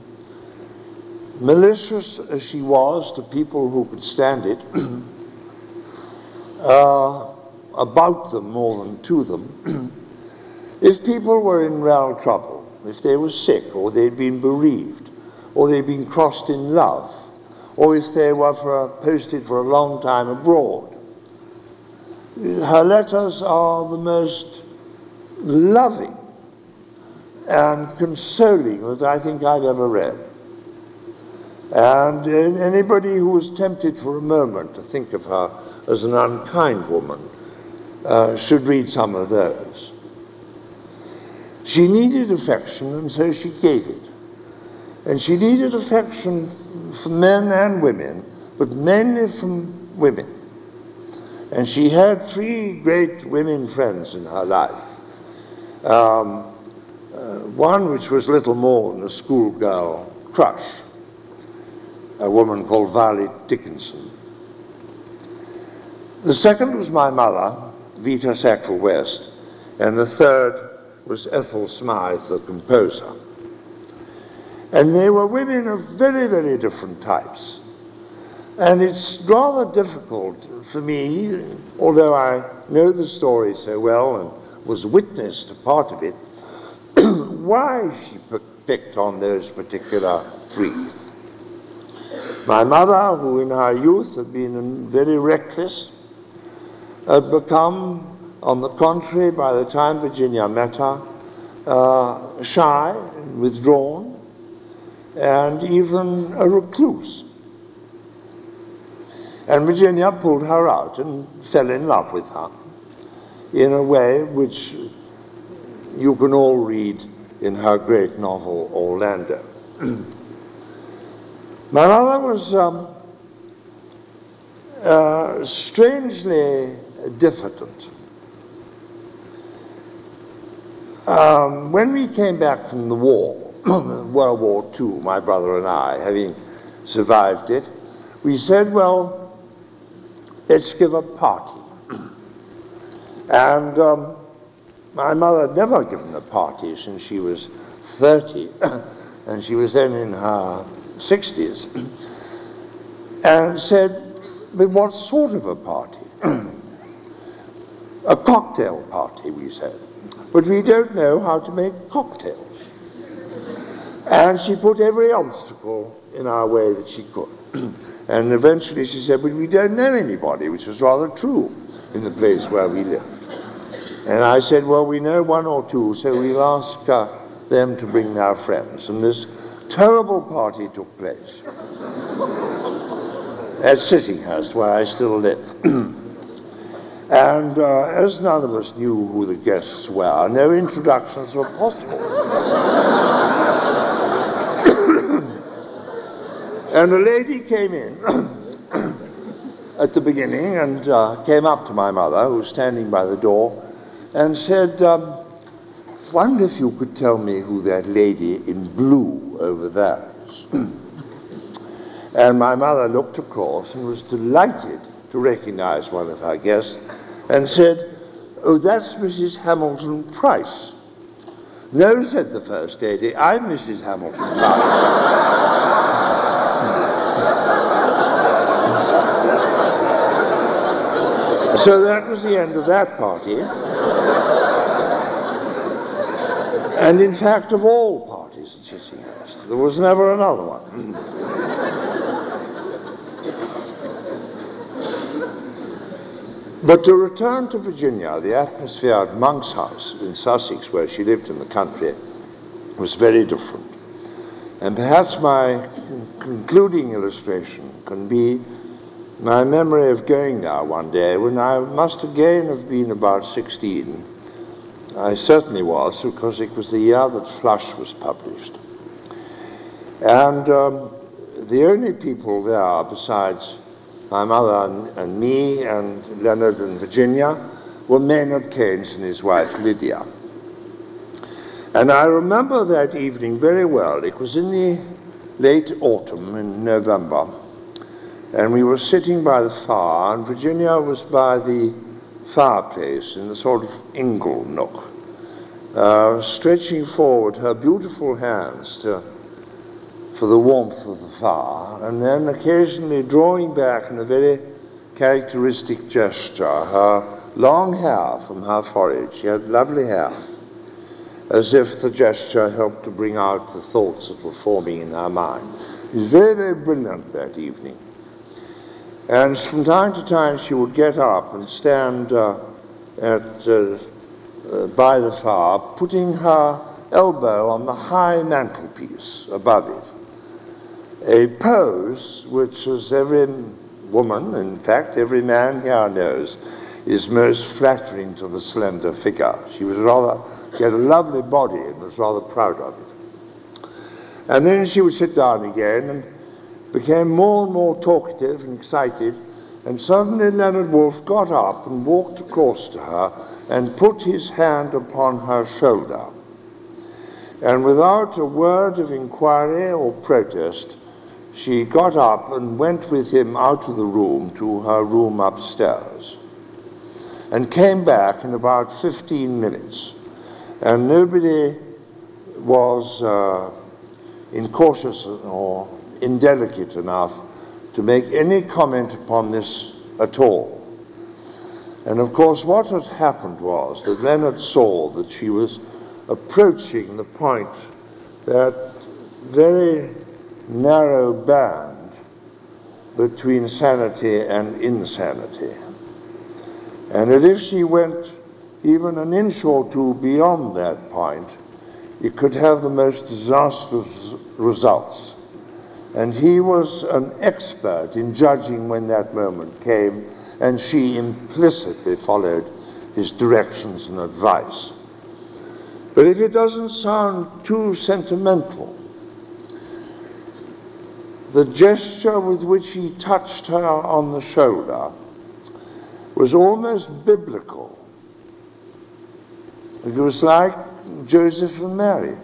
Malicious as she was to people who could stand it, about them more than to them, if people were in real trouble, if they were sick, or they'd been bereaved, or they'd been crossed in love, or if they were posted for a long time abroad, her letters are the most loving and consoling that I think I've ever read. And anybody who was tempted for a moment to think of her as an unkind woman should read some of those. She needed affection, and so she gave it. And she needed affection from men and women, but mainly from women. And she had three great women friends in her life. One which was little more than a schoolgirl crush, a woman called Violet Dickinson. The second was my mother, Vita Sackville West, and the third was Ethel Smythe, the composer. And they were women of very, very different types. And it's rather difficult for me, although I know the story so well and was witness to part of it, why she picked on those particular three. My mother, who in her youth had been very reckless, had become, on the contrary, by the time Virginia met her, shy and withdrawn, and even a recluse. And Virginia pulled her out and fell in love with her in a way which you can all read in her great novel, Orlando. My mother was strangely diffident. When we came back from the war, World War II, my brother and I, having survived it, we said, well, let's give a party. And my mother had never given a party since she was 30, and she was then in her 60s, and said, but what sort of a party? A cocktail party, we said. But we don't know how to make cocktails. And she put every obstacle in our way that she could. And eventually she said, but we don't know anybody, which was rather true in the place where we lived. And I said, well, we know one or two, so we'll ask them to bring their friends. And this terrible party took place at Sissinghurst, where I still live. And as none of us knew who the guests were, no introductions were possible. And a lady came in at the beginning and came up to my mother, who was standing by the door, and said, wonder if you could tell me who that lady in blue over there is. And my mother looked across and was delighted to recognize one of her guests and said, oh, that's Mrs. Hamilton Price. No, said the First Lady, I'm Mrs. Hamilton Price. So that was the end of that party. And in fact, of all parties at Chislehurst, there was never another one. But to return to Virginia, the atmosphere at Monk's house in Sussex, where she lived in the country, was very different. And perhaps my concluding illustration can be my memory of going there one day when I must again have been about 16. I certainly was, because it was the year that Flush was published. And the only people there besides my mother and me and Leonard and Virginia were Maynard Keynes and his wife Lydia. And I remember that evening very well. It was in the late autumn, in November, and we were sitting by the fire, and Virginia was by the fireplace in a sort of ingle nook, stretching forward her beautiful hands for the warmth of the fire, and then occasionally drawing back in a very characteristic gesture her long hair from her forehead. She had lovely hair, as if the gesture helped to bring out the thoughts that were forming in her mind. It was very, very brilliant that evening. And from time to time she would get up and stand by the fire, putting her elbow on the high mantelpiece above it. A pose which, as every woman, in fact every man here knows, is most flattering to the slender figure. She had a lovely body and was rather proud of it. And then she would sit down again and became more and more talkative and excited, and suddenly Leonard Woolf got up and walked across to her and put his hand upon her shoulder. And without a word of inquiry or protest, she got up and went with him out of the room to her room upstairs, and came back in about 15 minutes. And nobody was incautious or indelicate enough to make any comment upon this at all. And of course what had happened was that Leonard saw that she was approaching the point, that very narrow band between sanity and insanity, and that if she went even an inch or two beyond that point, it could have the most disastrous results. And he was an expert in judging when that moment came, and she implicitly followed his directions and advice. But if it doesn't sound too sentimental, the gesture with which he touched her on the shoulder was almost biblical. It was like Joseph and Mary.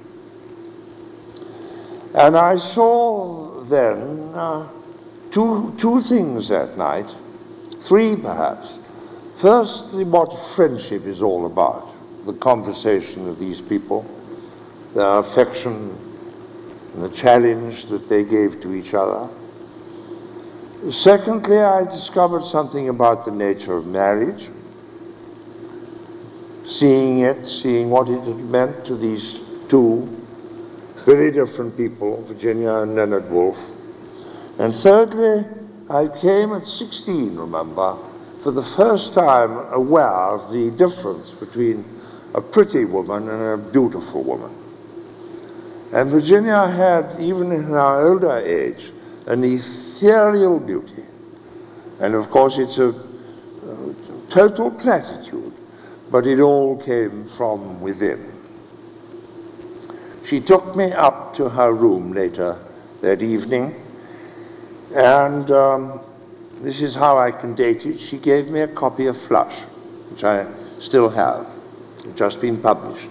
And I saw then two things that night, three perhaps. Firstly, what friendship is all about, the conversation of these people, their affection and the challenge that they gave to each other. Secondly, I discovered something about the nature of marriage, seeing what it had meant to these two very different people, Virginia and Leonard Woolf. And thirdly, I came at 16, remember, for the first time aware of the difference between a pretty woman and a beautiful woman. And Virginia had, even in her older age, an ethereal beauty. And of course it's a total platitude, but it all came from within. She took me up to her room later that evening, and this is how I can date it, she gave me a copy of Flush, which I still have, just been published.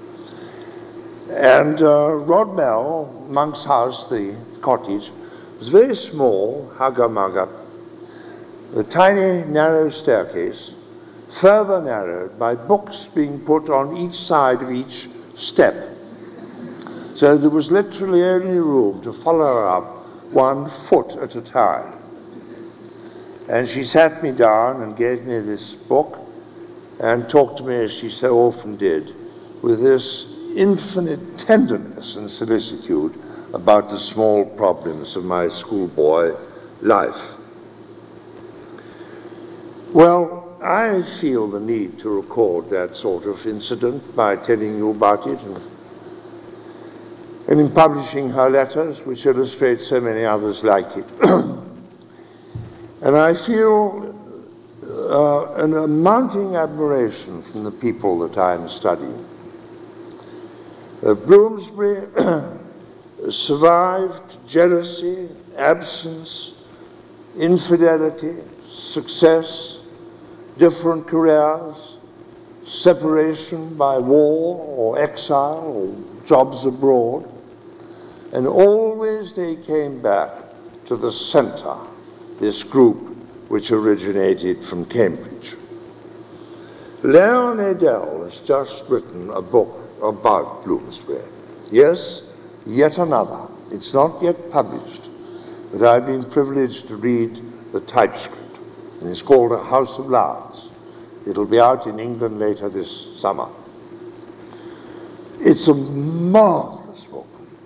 And Rodmell, Monk's house, the cottage, was very small, hugger-mugger, a tiny, narrow staircase, further narrowed by books being put on each side of each step. So there was literally only room to follow her up 1 foot at a time. And she sat me down and gave me this book and talked to me, as she so often did, with this infinite tenderness and solicitude about the small problems of my schoolboy life. Well, I feel the need to record that sort of incident by telling you about it and in publishing her letters, which illustrate so many others like it. And I feel an mounting admiration from the people that I'm studying. Bloomsbury survived jealousy, absence, infidelity, success, different careers, separation by war or exile or jobs abroad, and always they came back to the center, this group which originated from Cambridge. Leon Edel has just written a book about Bloomsbury. Yes, yet another. It's not yet published, but I've been privileged to read the typescript, and it's called A House of Lords. It'll be out in England later this summer. It's a marvelous book,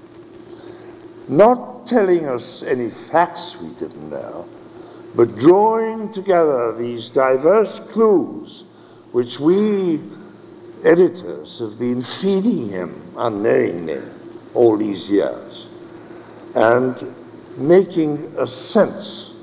not telling us any facts we didn't know, but drawing together these diverse clues which we editors have been feeding him unknowingly all these years, and making sense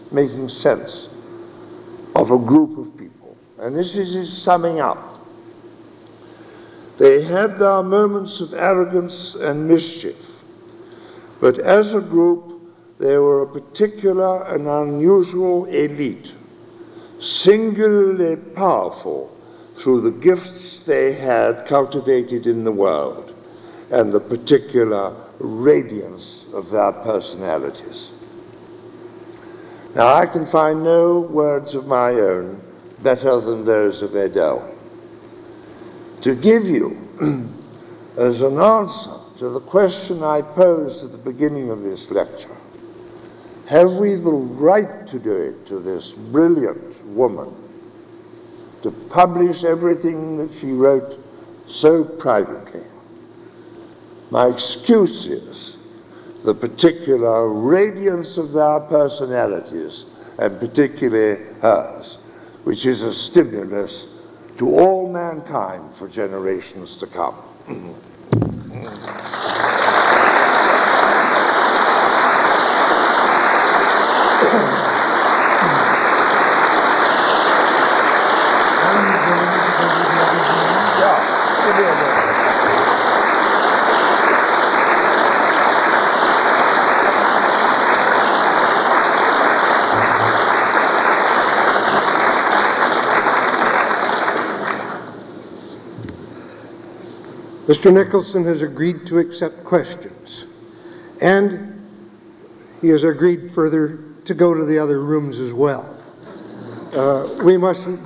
of a group of people. And this is his summing up. They had their moments of arrogance and mischief, but as a group they were a particular and unusual elite, singularly powerful through the gifts they had cultivated in the world and the particular radiance of their personalities. Now, I can find no words of my own better than those of Edel to give you as an answer to the question I posed at the beginning of this lecture. Have we the right to do it to this brilliant woman, to publish everything that she wrote so privately? My excuse is the particular radiance of their personalities, and particularly hers, which is a stimulus to all mankind for generations to come. Mr. Nicholson has agreed to accept questions, and he has agreed further to go to the other rooms as well. We mustn't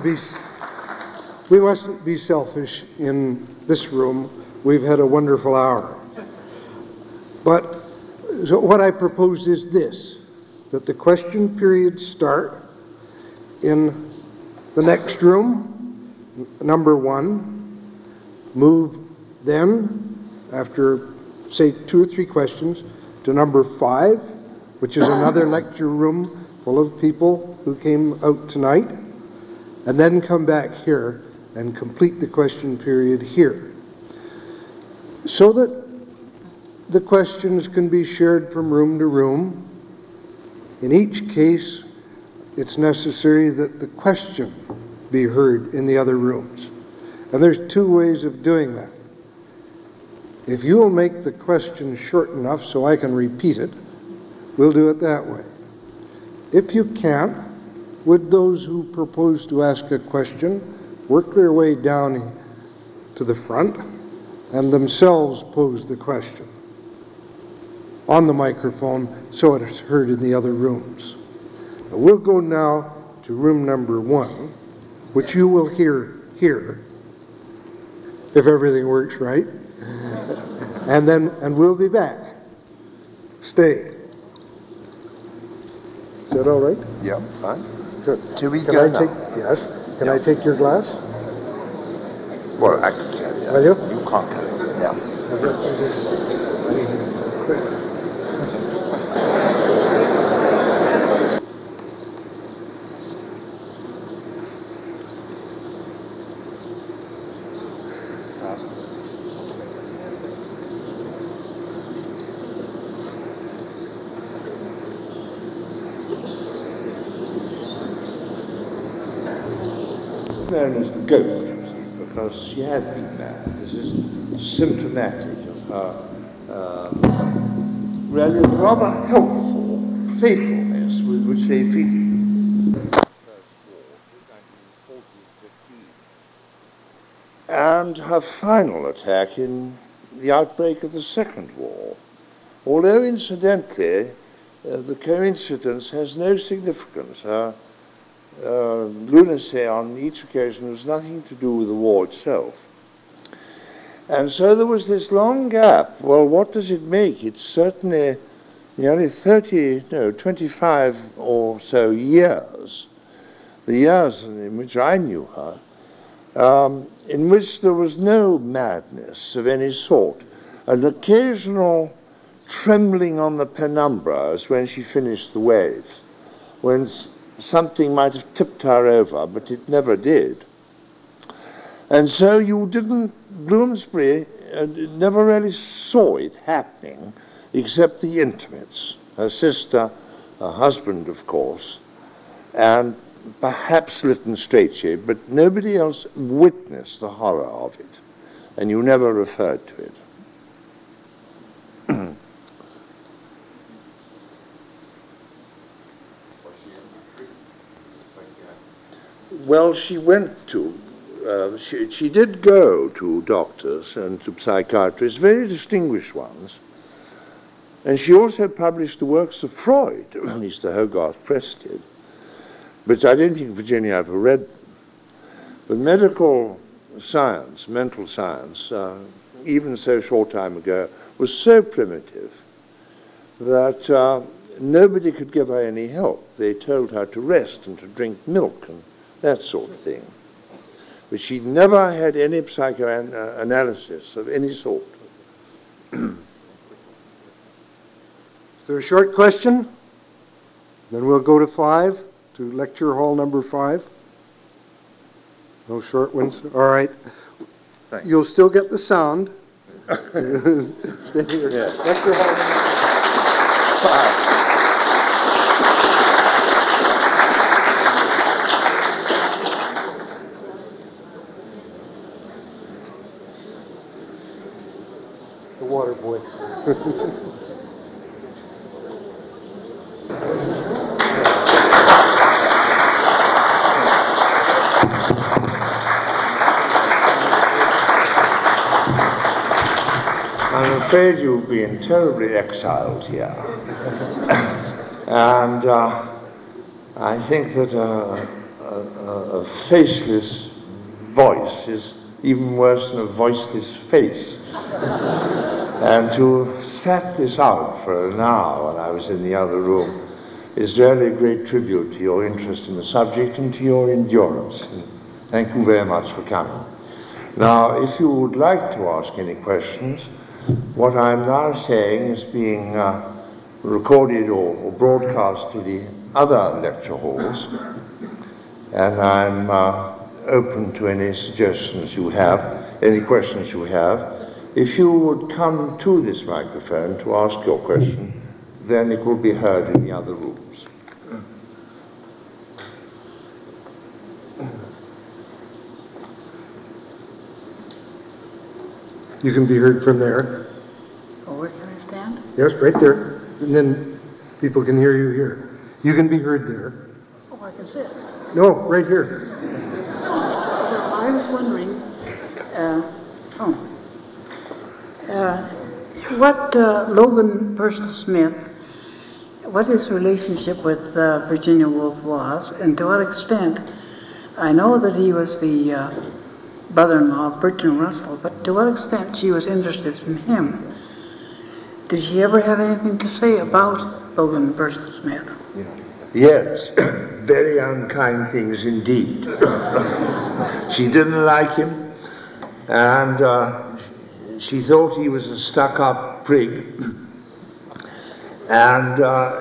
be selfish in this room. We've had a wonderful hour. But so what I propose is this, that the question periods start in the next room, number 1, move then, after, say, 2 or 3 questions, to number 5, which is another lecture room full of people who came out tonight, and then come back here and complete the question period here, so that the questions can be shared from room to room. In each case, it's necessary that the question be heard in the other rooms. And there's 2 ways of doing that. If you will make the question short enough so I can repeat it, we'll do it that way. If you can't, would those who propose to ask a question work their way down to the front and themselves pose the question on the microphone so it is heard in the other rooms. Now, we'll go now to room number 1, which you will hear here, if everything works right, and we'll be back. Stay. Is that all right? Yeah, fine. Good. Do we Can go I now? take, yes. Can I take your glass? Well, I can tell you. Will you? You can't tell you. Yeah. Known as the goat, because she had been mad. This is symptomatic of her really the rather helpful playfulness with which they treated her. And her final attack in the outbreak of the Second War. Although incidentally, the coincidence has no significance. Her lunacy on each occasion was nothing to do with the war itself. And so there was this long gap. Well, what does it make? It's certainly nearly 25 or so years, the years in which I knew her, in which there was no madness of any sort. An occasional trembling on the penumbras when she finished the waves, when something might have tipped her over, but it never did. And so you didn't, Bloomsbury never really saw it happening, except the intimates, her sister, her husband, of course, and perhaps Lytton Strachey, but nobody else witnessed the horror of it, and you never referred to it. Well, she went to, she did go to doctors and to psychiatrists, very distinguished ones, and she also published the works of Freud, at least the Hogarth Press did, but I don't think Virginia ever read them. But medical science, mental science, even so short time ago, was so primitive that nobody could give her any help. They told her to rest and to drink milk and that sort of thing. But she never had any psychoanalysis of any sort. Is there a short question? Then we'll go to 5, to lecture hall number 5. No short ones? All right. Thanks. You'll still get the sound. Stay here. Yeah. Lecture hall number 5. The water boy. I'm afraid you've been terribly exiled here. And I think that a faceless voice is even worse than a voiceless face. And to have sat this out for an hour when I was in the other room is really a great tribute to your interest in the subject and to your endurance. And thank you very much for coming. Now, if you would like to ask any questions, what I'm now saying is being recorded or broadcast to the other lecture halls, and I'm open to any suggestions you have, any questions you have. If you would come to this microphone to ask your question, then it will be heard in the other rooms. You can be heard from there. Oh, where can I stand? Yes, right there. And then people can hear you here. You can be heard there. Oh, I Is it? No, right here. Well, I was wondering, what Logan Percival Smith, what his relationship with Virginia Woolf was, and to what extent, I know that he was the brother-in-law of Bertrand Russell, but to what extent she was interested in him. Did she ever have anything to say about Logan Percival Smith? Yes, very unkind things indeed. She didn't like him, and she thought he was a stuck-up prig, and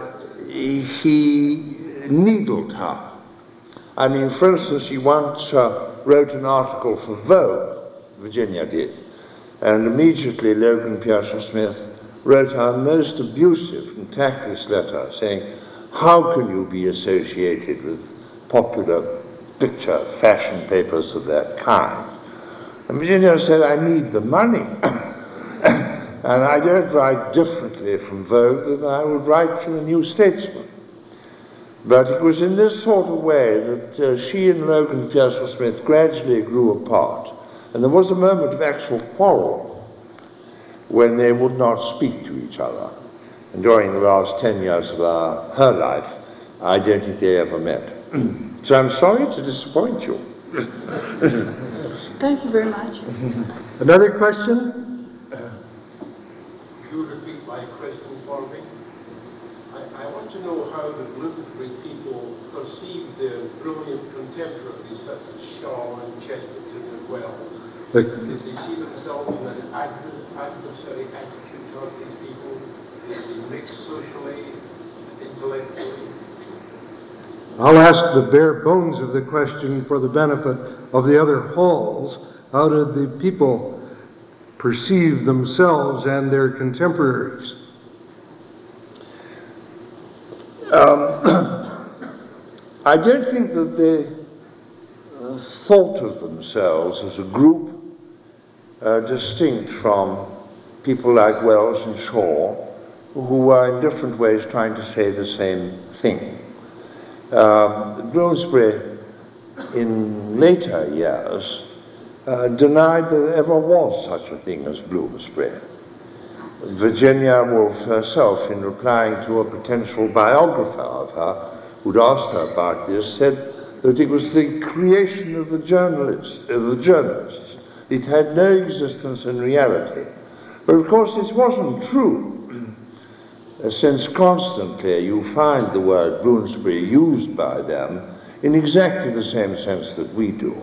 he needled her. I mean, for instance, she once wrote an article for Vogue, Virginia did, and immediately Logan Pearson Smith wrote her a most abusive and tactless letter saying, how can you be associated with popular picture fashion papers of that kind? And Virginia said, I need the money. And I don't write differently from Vogue than I would write for the New Statesman. But it was in this sort of way that she and Logan Pearson Smith gradually grew apart. And there was a moment of actual quarrel when they would not speak to each other. And during the last 10 years of her life, I don't think they ever met. So I'm sorry to disappoint you. Thank you very much. Another question? Could you repeat my question for me? I want to know how the Bloomsbury people perceive their brilliant contemporaries such as Shaw and Chesterton and Wells. Did they see themselves in an adversary attitude towards these people? Did they mix socially, intellectually? I'll ask the bare bones of the question for the benefit of the other halls. How did the people perceive themselves and their contemporaries? I don't think that they thought of themselves as a group distinct from people like Wells and Shaw, who were in different ways trying to say the same thing. Bloomsbury, in later years, denied that there ever was such a thing as Bloomsbury. Virginia Woolf herself, in replying to a potential biographer of her, who'd asked her about this, said that it was the creation of the journalists. It had no existence in reality. But of course this wasn't true, since constantly you find the word Bloomsbury used by them in exactly the same sense that we do.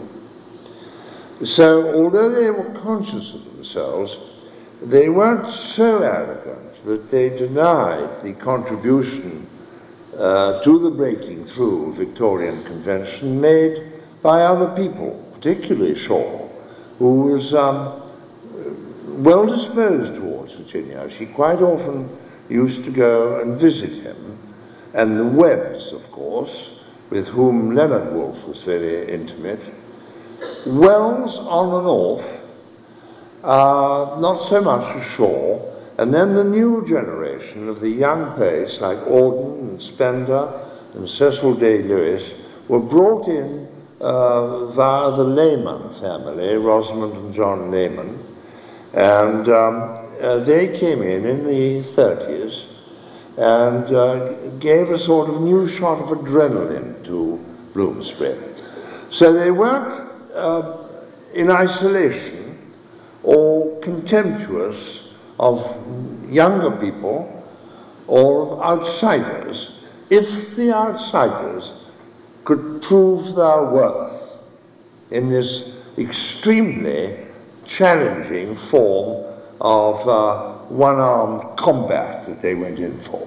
So although they were conscious of themselves, they weren't so arrogant that they denied the contribution to the breaking through of Victorian convention made by other people, particularly Shaw, who was well disposed towards Virginia. She quite often used to go and visit him, and the Webbs, of course, with whom Leonard Woolf was very intimate. Wells on and off, not so much as Shaw, and then the new generation of the young poets like Auden and Spender and Cecil Day-Lewis were brought in via the Lehman family, Rosamond and John Lehman, and they came in the 30s and gave a sort of new shot of adrenaline to Bloomsbury. So they weren't in isolation or contemptuous of younger people or of outsiders, if the outsiders could prove their worth in this extremely challenging form of one-armed combat that they went in for.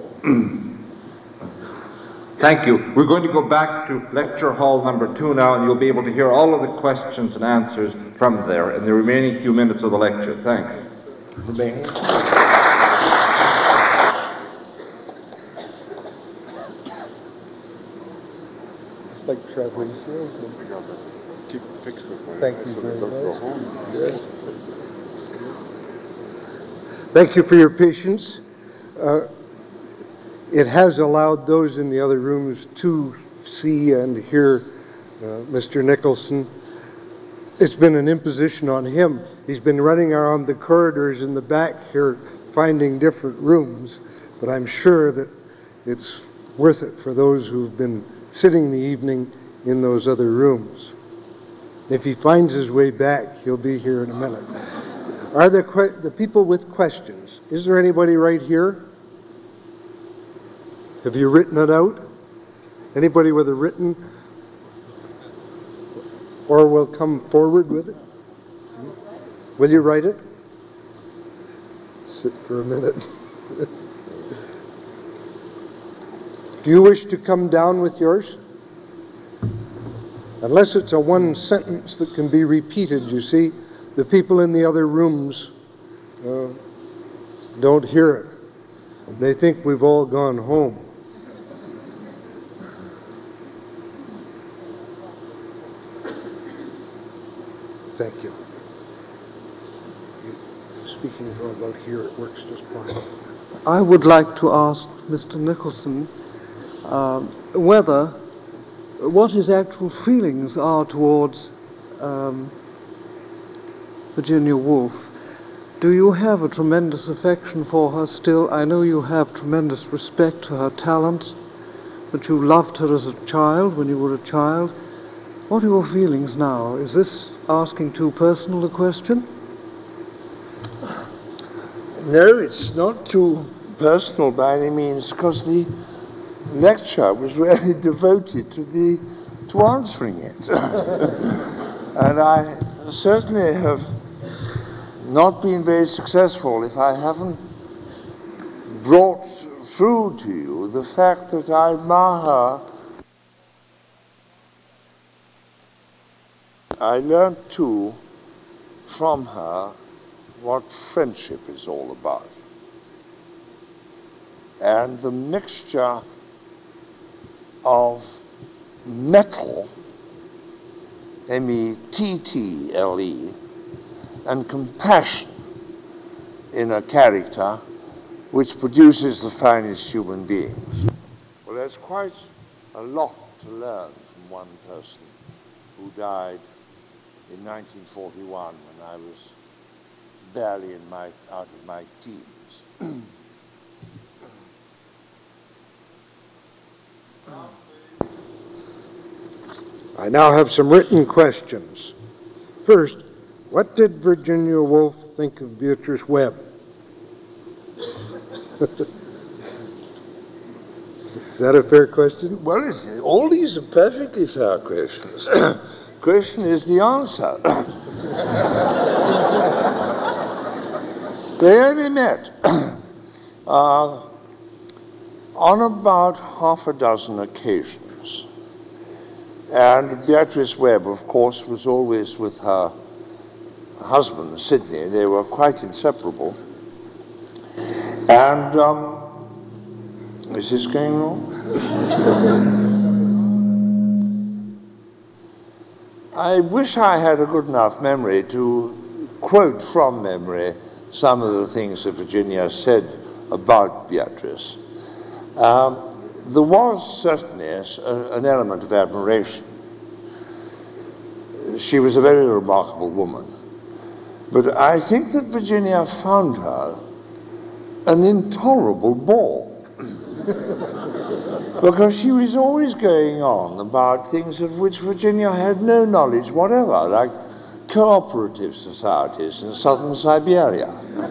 Thank you. We're going to go back to lecture hall number 2 now, and you'll be able to hear all of the questions and answers from there in the remaining few minutes of the lecture. Thanks. Like traveling salesman. Keep fixed with my Thank eyes you so very they don't go much. home. Yes. Thank you for your patience. It has allowed those in the other rooms to see and hear Mr. Nicholson. It's been an imposition on him. He's been running around the corridors in the back here finding different rooms, but I'm sure that it's worth it for those who've been sitting the evening in those other rooms. If he finds his way back, he'll be here in a minute. Are there the people with questions? Is there anybody right here? Have you written it out? Anybody with a written or will come forward with it? Will you write it? Sit for a minute. Do you wish to come down with yours? Unless it's a one sentence that can be repeated, you see, the people in the other rooms don't hear it. They think we've all gone home. Thank you. Speaking from about here, it works just fine. I would like to ask Mr. Nicholson what his actual feelings are towards Virginia Woolf. Do you have a tremendous affection for her still? I know you have tremendous respect for her talents, that you loved her as a child, when you were a child. What are your feelings now? Is this asking too personal a question? No, it's not too personal by any means, because the lecture was really devoted to answering it. And I certainly have not been very successful if I haven't brought through to you the fact that I admire her. I learned too from her what friendship is all about. And the mixture of mettle, M-E-T-T-L-E, and compassion in a character which produces the finest human beings. Well, there's quite a lot to learn from one person who died in 1941 when I was barely out of my teens. I now have some written questions. First, what did Virginia Woolf think of Beatrice Webb? Is that a fair question? Well, all these are perfectly fair questions. Question is the answer. They only met on about half a dozen occasions. And Beatrice Webb, of course, was always with her husband, Sidney. They were quite inseparable. And, is this going wrong? I wish I had a good enough memory to quote from memory some of the things that Virginia said about Beatrice. There was certainly an element of admiration. She was a very remarkable woman. But I think that Virginia found her an intolerable bore. Because she was always going on about things of which Virginia had no knowledge whatever, like cooperative societies in southern Siberia.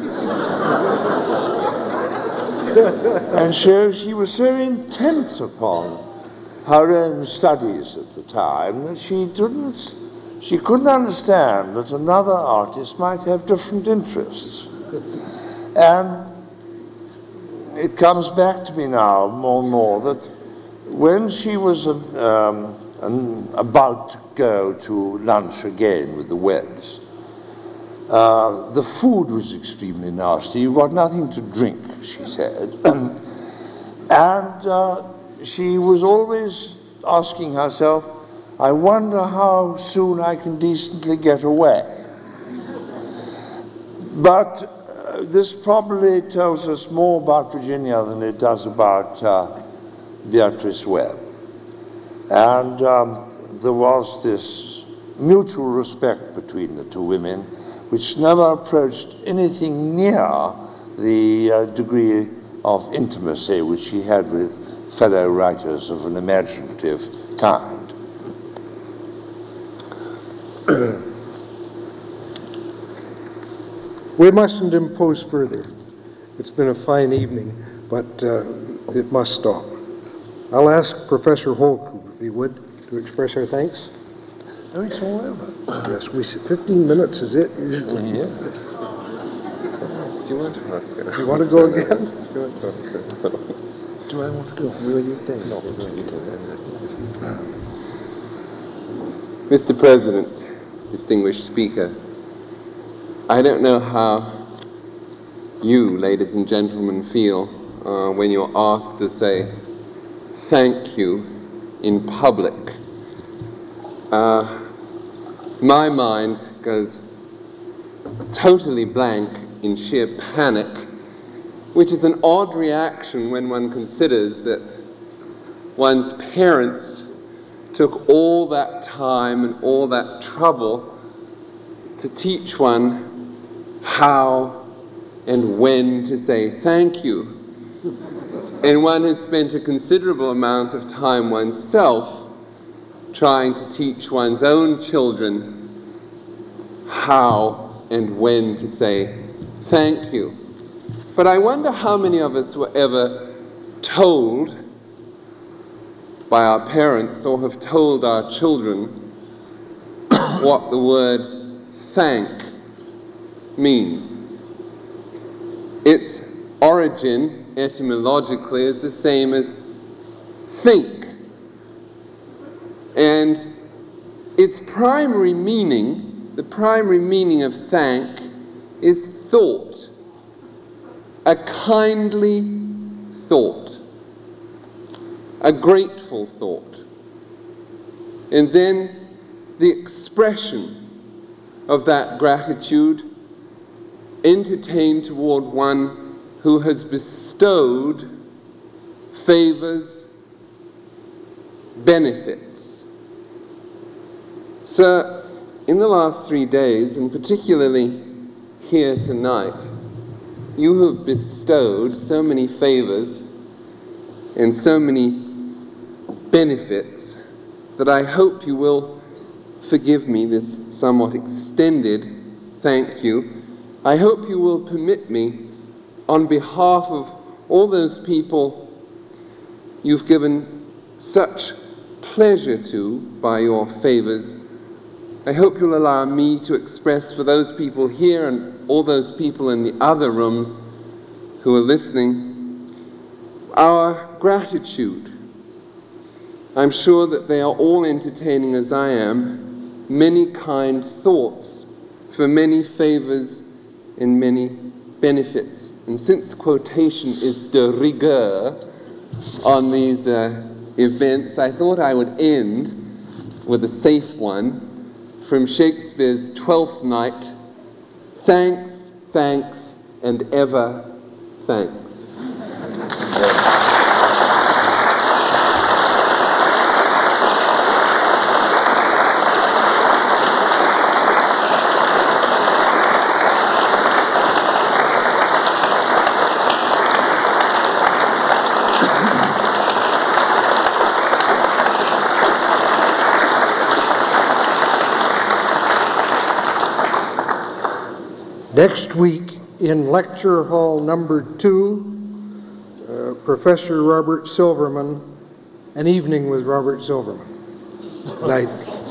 And so she was so intent upon her own studies at the time that she couldn't understand that another artist might have different interests. And it comes back to me now more and more that when she was about to go to lunch again with the Webbs, the food was extremely nasty. You got nothing to drink, she said. And she was always asking herself, I wonder how soon I can decently get away. But this probably tells us more about Virginia than it does about Beatrice Webb. And there was this mutual respect between the two women, which never approached anything near the degree of intimacy which she had with fellow writers of an imaginative kind. We mustn't impose further. It's been a fine evening, but it must stop. I'll ask Professor Holcomb, if he would, to express our thanks. Oh, it's all over. Yes, 15 minutes is it usually. Yeah. Do you want to ask? You want to go again? Do you want to ask? Do I want to go? What were you saying? No, you Mr. President, distinguished Speaker, I don't know how you, ladies and gentlemen, feel when you're asked to say thank you in public. My mind goes totally blank in sheer panic, which is an odd reaction when one considers that one's parents took all that time and all that trouble to teach one how and when to say thank you. And one has spent a considerable amount of time oneself trying to teach one's own children how and when to say thank you. But I wonder how many of us were ever told by our parents or have told our children what the word thank means. Its origin, etymologically, is the same as think. And its primary meaning, the primary meaning of thank, is thought. A kindly thought. A grateful thought. And then the expression of that gratitude entertained toward one who has bestowed favors, benefits. Sir, in the last 3 days, and particularly here tonight, you have bestowed so many favors and so many benefits that I hope you will forgive me this somewhat extended thank you. I hope you will permit me, on behalf of all those people you've given such pleasure to by your favors, I hope you'll allow me to express for those people here and all those people in the other rooms who are listening our gratitude. I'm sure that they are all entertaining, as I am, many kind thoughts for many favors and many benefits. And since quotation is de rigueur on these events, I thought I would end with a safe one from Shakespeare's Twelfth Night: thanks, thanks, and ever thanks. Next week, in Lecture Hall number 2, Professor Robert Silverman, An Evening with Robert Silverman. Good night.